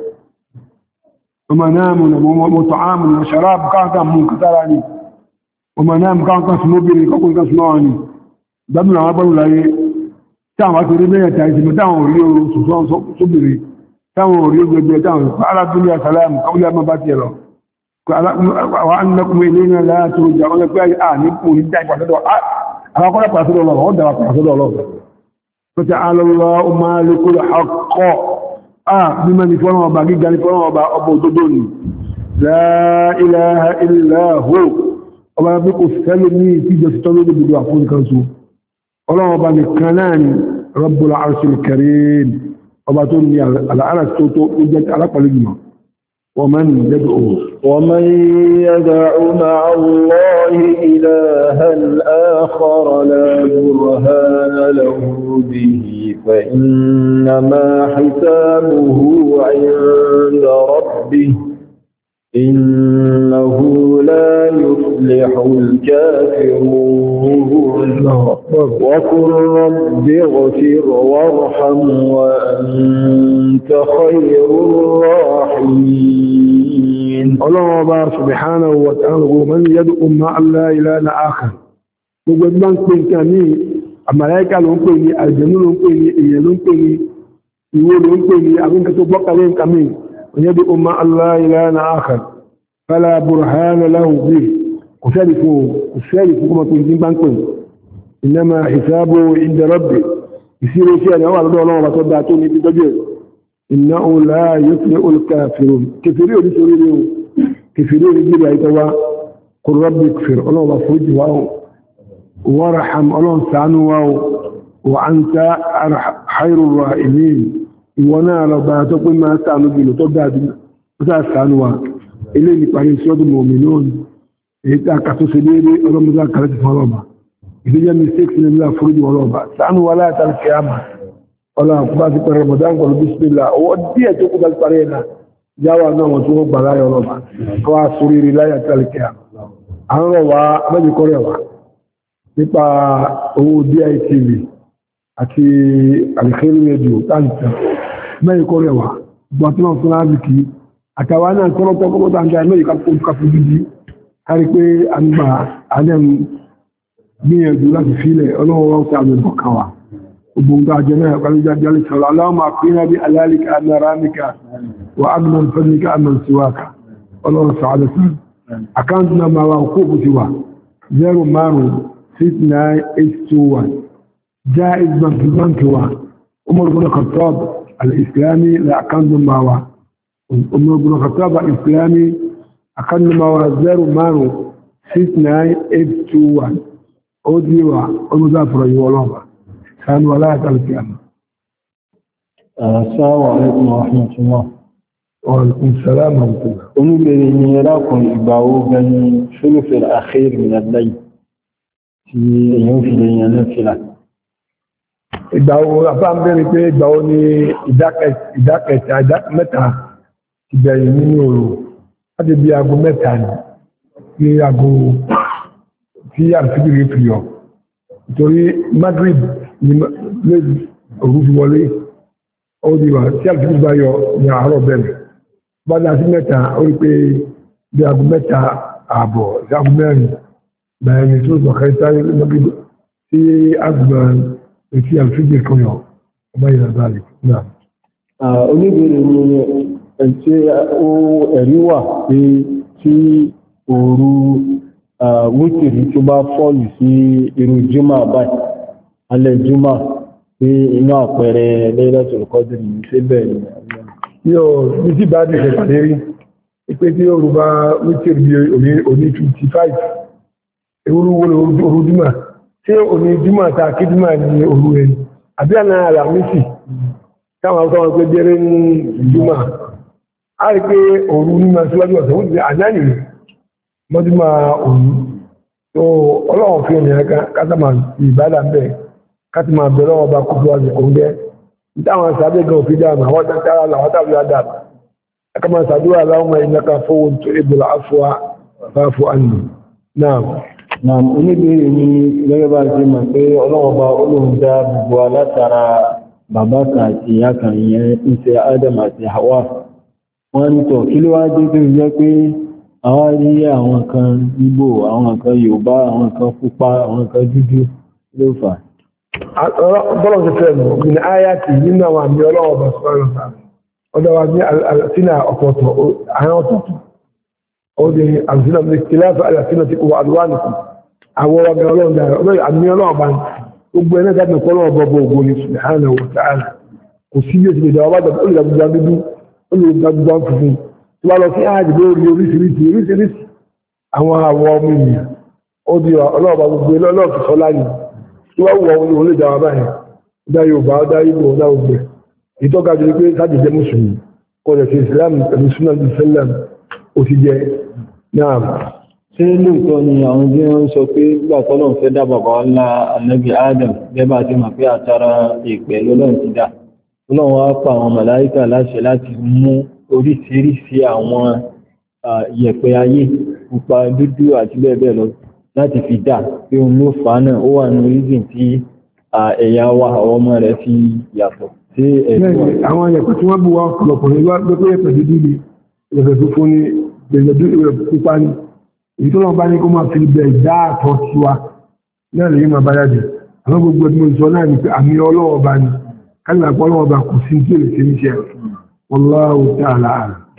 ومنام وطعام وشراب كان كان منكسراني ومنام كان كان سموبري كان كان سمواني دمنا عبروا لي táwọn àti orílẹ̀ ẹ̀ta ìsinmi táwọn orí oòrùn ṣùgbọ́n sóbìnrin táwọn orí ogbègbè táwọn alábúlé àsàlámù káwílẹ̀ àmọ́ bá ti ẹ̀rọ àwọn annakùnrin ilé náà láàtò ìjà wọn pẹ́ à ní kò ní dáì pàṣẹ́dọ̀ àkọ́kọ́lẹ̀ pàṣẹ́dọ̀ ọlọ́run wọ́n dára pàṣẹ́dọ̀ ọlọ́run tó ti alọ́lọ́ ọmọ alẹ́kọ́lẹ̀ ọkọ̀ à mímọ́ ní fọ́nà ọba gíga ní fọ́nà ọba ọba òdodo ni la ilaha illa hu ọba bí kò sẹ́lẹ̀ ní ìtìjọ sí tọ́lọ́ òdodo àfún kan so ọlọ́run ọba nìkan náà ni Rabbul Arshil Karim ọba tó ní àlàárà tó tó jẹ́ alápàlẹ́ jùlọ ومن يدعو ومن يدعو مع الله إلها آخر لا برهان له به فإنما حسابه عند ربه إنه لا يفلح الكافرون وقل رب اغفر وارحم وأنت خير الراحمين الله سبحانه وتعالى ومن يدعو مع الله إلى آخر gbogbo man pe nǹkan ní àmàláíkà ló ń pè ní àlùjànnú ló ń pè ní èèyàn ló ń pè ní ìwọ ló ń pè ní àbínkà tó gbọ́kàlẹ̀ nǹkan mi ويدعو مع الله إلها آخر فلا برهان له به كسالفه كسالفه كما تنزين بانكم إنما حسابه عند ربه يصير شيئا هو على الله وتبعتوني بتجير إنه لا يفلح الكافرون كفرين يسوريه كفرين يجيب عيتوا قل ربي اكفر الله وفرج واو ورحم الله سعنه واو وأنت خير الراحمين ìwọ̀nà àlọ́gbà tó pín máa sàánú jùlọ tó dáadé ó sáà sàánú wa ilé níparí sọ́dún mọ̀mí lónìí èyí tí a kà tó ṣe déédé ọlọ́mọdé àkàrẹ́ ti fún ọlọ́ba ìdíjẹ́ mistake sí nílá fúrúdì ọlọ́ba sàánú wa láyàtàrí kìámà ọlọ́ba ti pẹ̀rẹ̀ Ramadan pẹ̀lú bísímìlá owó díẹ̀ tó kú bá ti parí ẹ̀nà jáwà náà wọn tó wọ́n gbà láyọ̀ ọlọ́ba kọ́ wa sórí rí láyàtàrí kìámà à ń rọ̀ wá mẹ́jìkọ́rẹ̀ wá nípa owó D I T V àti àlìkẹ́rù rédíò táǹtà mẹ́rin kọ́ rẹwà gbọ́tọ́nà tó láàrín kí àtàwà náà tọ́rọ tọ́kọ́ tàǹtà mẹ́rin kápò gidi kárí pé a ń gbà adẹ́m gbìyànjú láti fílẹ̀ ọlọ́wọ́ tí a lọ́dọ̀ kàwà ogun tó ajẹ́ náà pẹ̀lú jálẹ̀ sọ̀rọ̀ aláwọ̀mà pínlẹ̀ bí alálìkà anárámìkà wà agnan fẹ́nìkà annan síwáka ọlọ́wọ́ sọ̀rọ̀ sí àkáǹtì náà máa wà kó kù sí wa zero márùn six nine eight two one Jaiz Bank Bank wa Umar bin Khattab الإسلامي لأكاد معه أمر بن الخطاب الإسلامي أكاد معه زيرو مارو ستة ناين ثمانية اثنين واحد أوديوا المزافر يولوبا كان ولاية القيامة. السلام عليكم ورحمة الله. وعليكم السلام ورحمة الله. oníbèrè ni ẹlákùn ìgbàwó gani ṣúlùfẹ̀ àkhír min al-layl tí èyàn fi lè yàn náà fìlà. ìgbàwó àbá ń bẹ̀rẹ̀ pé ìgbàwó ní ìdákẹta mẹ́ta ìgbẹ̀yìn nínú òru láti bí aago mẹ́ta ní aago tí àfíkìrí fi yọ nítorí Maghrib ní òru fi wọlé ó dìwà tí àfíkìrí bá yọ ní àárọ̀ bẹ̀rẹ̀ bá dá sí mẹ́ta ó rí pé bí aago mẹ́ta ààbọ̀ sí aago mẹ́rin bẹ̀rẹ̀ ní tó sọ̀kẹ́ sáré Maghrib tí àgbọ̀n ètí àfíjì kan yọ ọba ìrìnàzàlì náà. Oníbèrè ni ẹ̀tí ẹ̀rí wà pé tí òru wítìrí tó bá fọ́ọ̀lù sí irú jùmọ̀ báyìí alẹ́ jùmọ̀ pé inú àpẹẹrẹ Laylatul Qadr ní ṣe bẹ́ẹ̀ ni. Yóò ní tí bá dìṣẹ̀ pàdé rí pé tí òru bá wítìrí bí òní twenty five ewúrú wọlé òru jùmọ̀ tí òní jùmọ̀ ta kí jùmọ̀ ní òru ẹni àbí àná àlàmísì káwọn ọkọ̀ wọn pé jẹ́rẹ́ ní jùmọ̀ a rí pé òru ní ma síwájú ọ̀sẹ̀ wọ́n ti àjáyì mọ́júmọ̀ òru tó ọlọ́run fi ẹ̀yàn kátàmà ìbádà bẹ́ẹ̀ kátàmà bẹ̀rẹ̀ ọba kó tó wájú kò ń gẹ́ ìtàwọn sàbẹ̀ gan òfin dáàmà àwọn tàkàrà làwọn tàbí àdàbà akama sàdúrà láwọn ìnáka fowó tó ébùlà afọ́wà fáfọ́ ànì náà na oníbèrè ní gẹ́gẹ́ bá ṣe mọ̀ pé ọlọ́run bá olóhun dá gbogbo alátara bàbá kan àti ìyá kan ìyẹn ìṣe Adam àti Hawa wọ́n ní tọ̀ kí ló wá dé tó jẹ́ pé àwọn rí àwọn kan Ìgbò àwọn kan Yorùbá àwọn kan pupa àwọn kan dúdú ló fà. bọ́lọ̀ ti fẹ́ mọ̀ ní àyà tí nínú àwọn àmì ọlọ́run bá sọ́rọ̀ ọ̀dọ̀ wa ní àlàsínà ọ̀pọ̀tọ̀ àwọn ọ̀tọ̀tọ̀ ó di àlàsínà ní kìláàfà àlàsínà tí kò wà àdúrà nìkan àwọn ọmọ ọlọ́run dára ọlọ́run àmì ọlọ́run bá gbogbo ẹ̀ náà dábì kọ́ lọ́wọ́ bọ́ bọ́ ògbó ni subhanahu wa ta'ala kò sí bí o ti lè dá ọba dàbí olùdàgbà dúdú olùdàgbà funfun tí wọ́n lọ sí ààjì lórí oríṣiríṣi oríṣiríṣi àwọn àwọ̀ ọmọ ènìyàn ó di ọlọ́run bá gbogbo ọlọ́run fi sọ́lá ni tí wọ́n wọ ohun olè dáwà báyìí dá Yorùbá dá Ìgbò dá ogbè ìtọ́ka jẹ́ pé sáàjì jẹ́ mùsùlùmí kọ́ lẹ̀ sí Islam pẹ̀lú sunnah Islam ó ti jẹ́ náà. ṣé lóòótọ́ ni àwọn bí wọ́n sọ pé nígbà tọ́lọ́run fẹ́ dá bàbá ńlá Ànábì Adam gẹ́bà tí mọ̀ pé àtàrà ìpẹ́ lọ́lọ́run ti dá Ọlọ́run wá pa àwọn màláíkà láṣẹ láti mú oríṣiríṣi àwọn ìyẹ̀pẹ̀ ayé pupa dúdú àti bẹ́ẹ̀ bẹ́ẹ̀ lọ láti fi dá pé òun ló fà náà ó wà ní orísìn tí ẹ̀yà wa àwọn ọmọ rẹ̀ fi yàtọ̀ sí ẹ̀sùn. àwọn ìyẹ̀pẹ̀ tí wọ́n bú wa ọ̀pọ̀lọpọ̀ ní gbẹ́gbẹ́ ìyẹ̀pẹ̀ dúdú ni ìyẹ̀pẹ̀ tó fún ní ìyẹ̀pẹ̀ pupa ni èyí tó lọ́n bá ní kó máa fi bẹ̀ dá àtọ̀ sí wa náà lè máa bá yájẹ̀ àwọn gbogbo ẹgbẹ́ ìsọ náà ni pé àmì ọlọ́wọ́ bá ní kálí àpọ̀ ọlọ́wọ́ bá kò sí tí ò lè ṣe níṣẹ́ wallahu ta'ala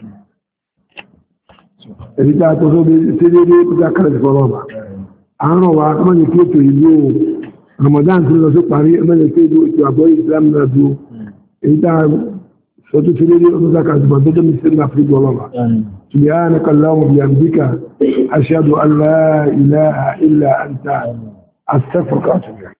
èyí tá a tó sóbi ṣe déédéé tó ká kálẹ̀ sí ọlọ́wọ́ bá àárọ̀ wa ọmọdé kí ètò ìlú Ramadan tí lọ sí parí ọmọdé kí ètò àbọ̀ Islam náà dúró èyí tá a sọ tó ṣe déédéé ọdún ká kálẹ̀ sí ọlọ́wọ́ tó mi sí ní àfíríkà ọlọ́wọ́ سبحانك اللهم وبحمدك أشهد أن لا إله إلا أنت أستغفرك وأتوب إليك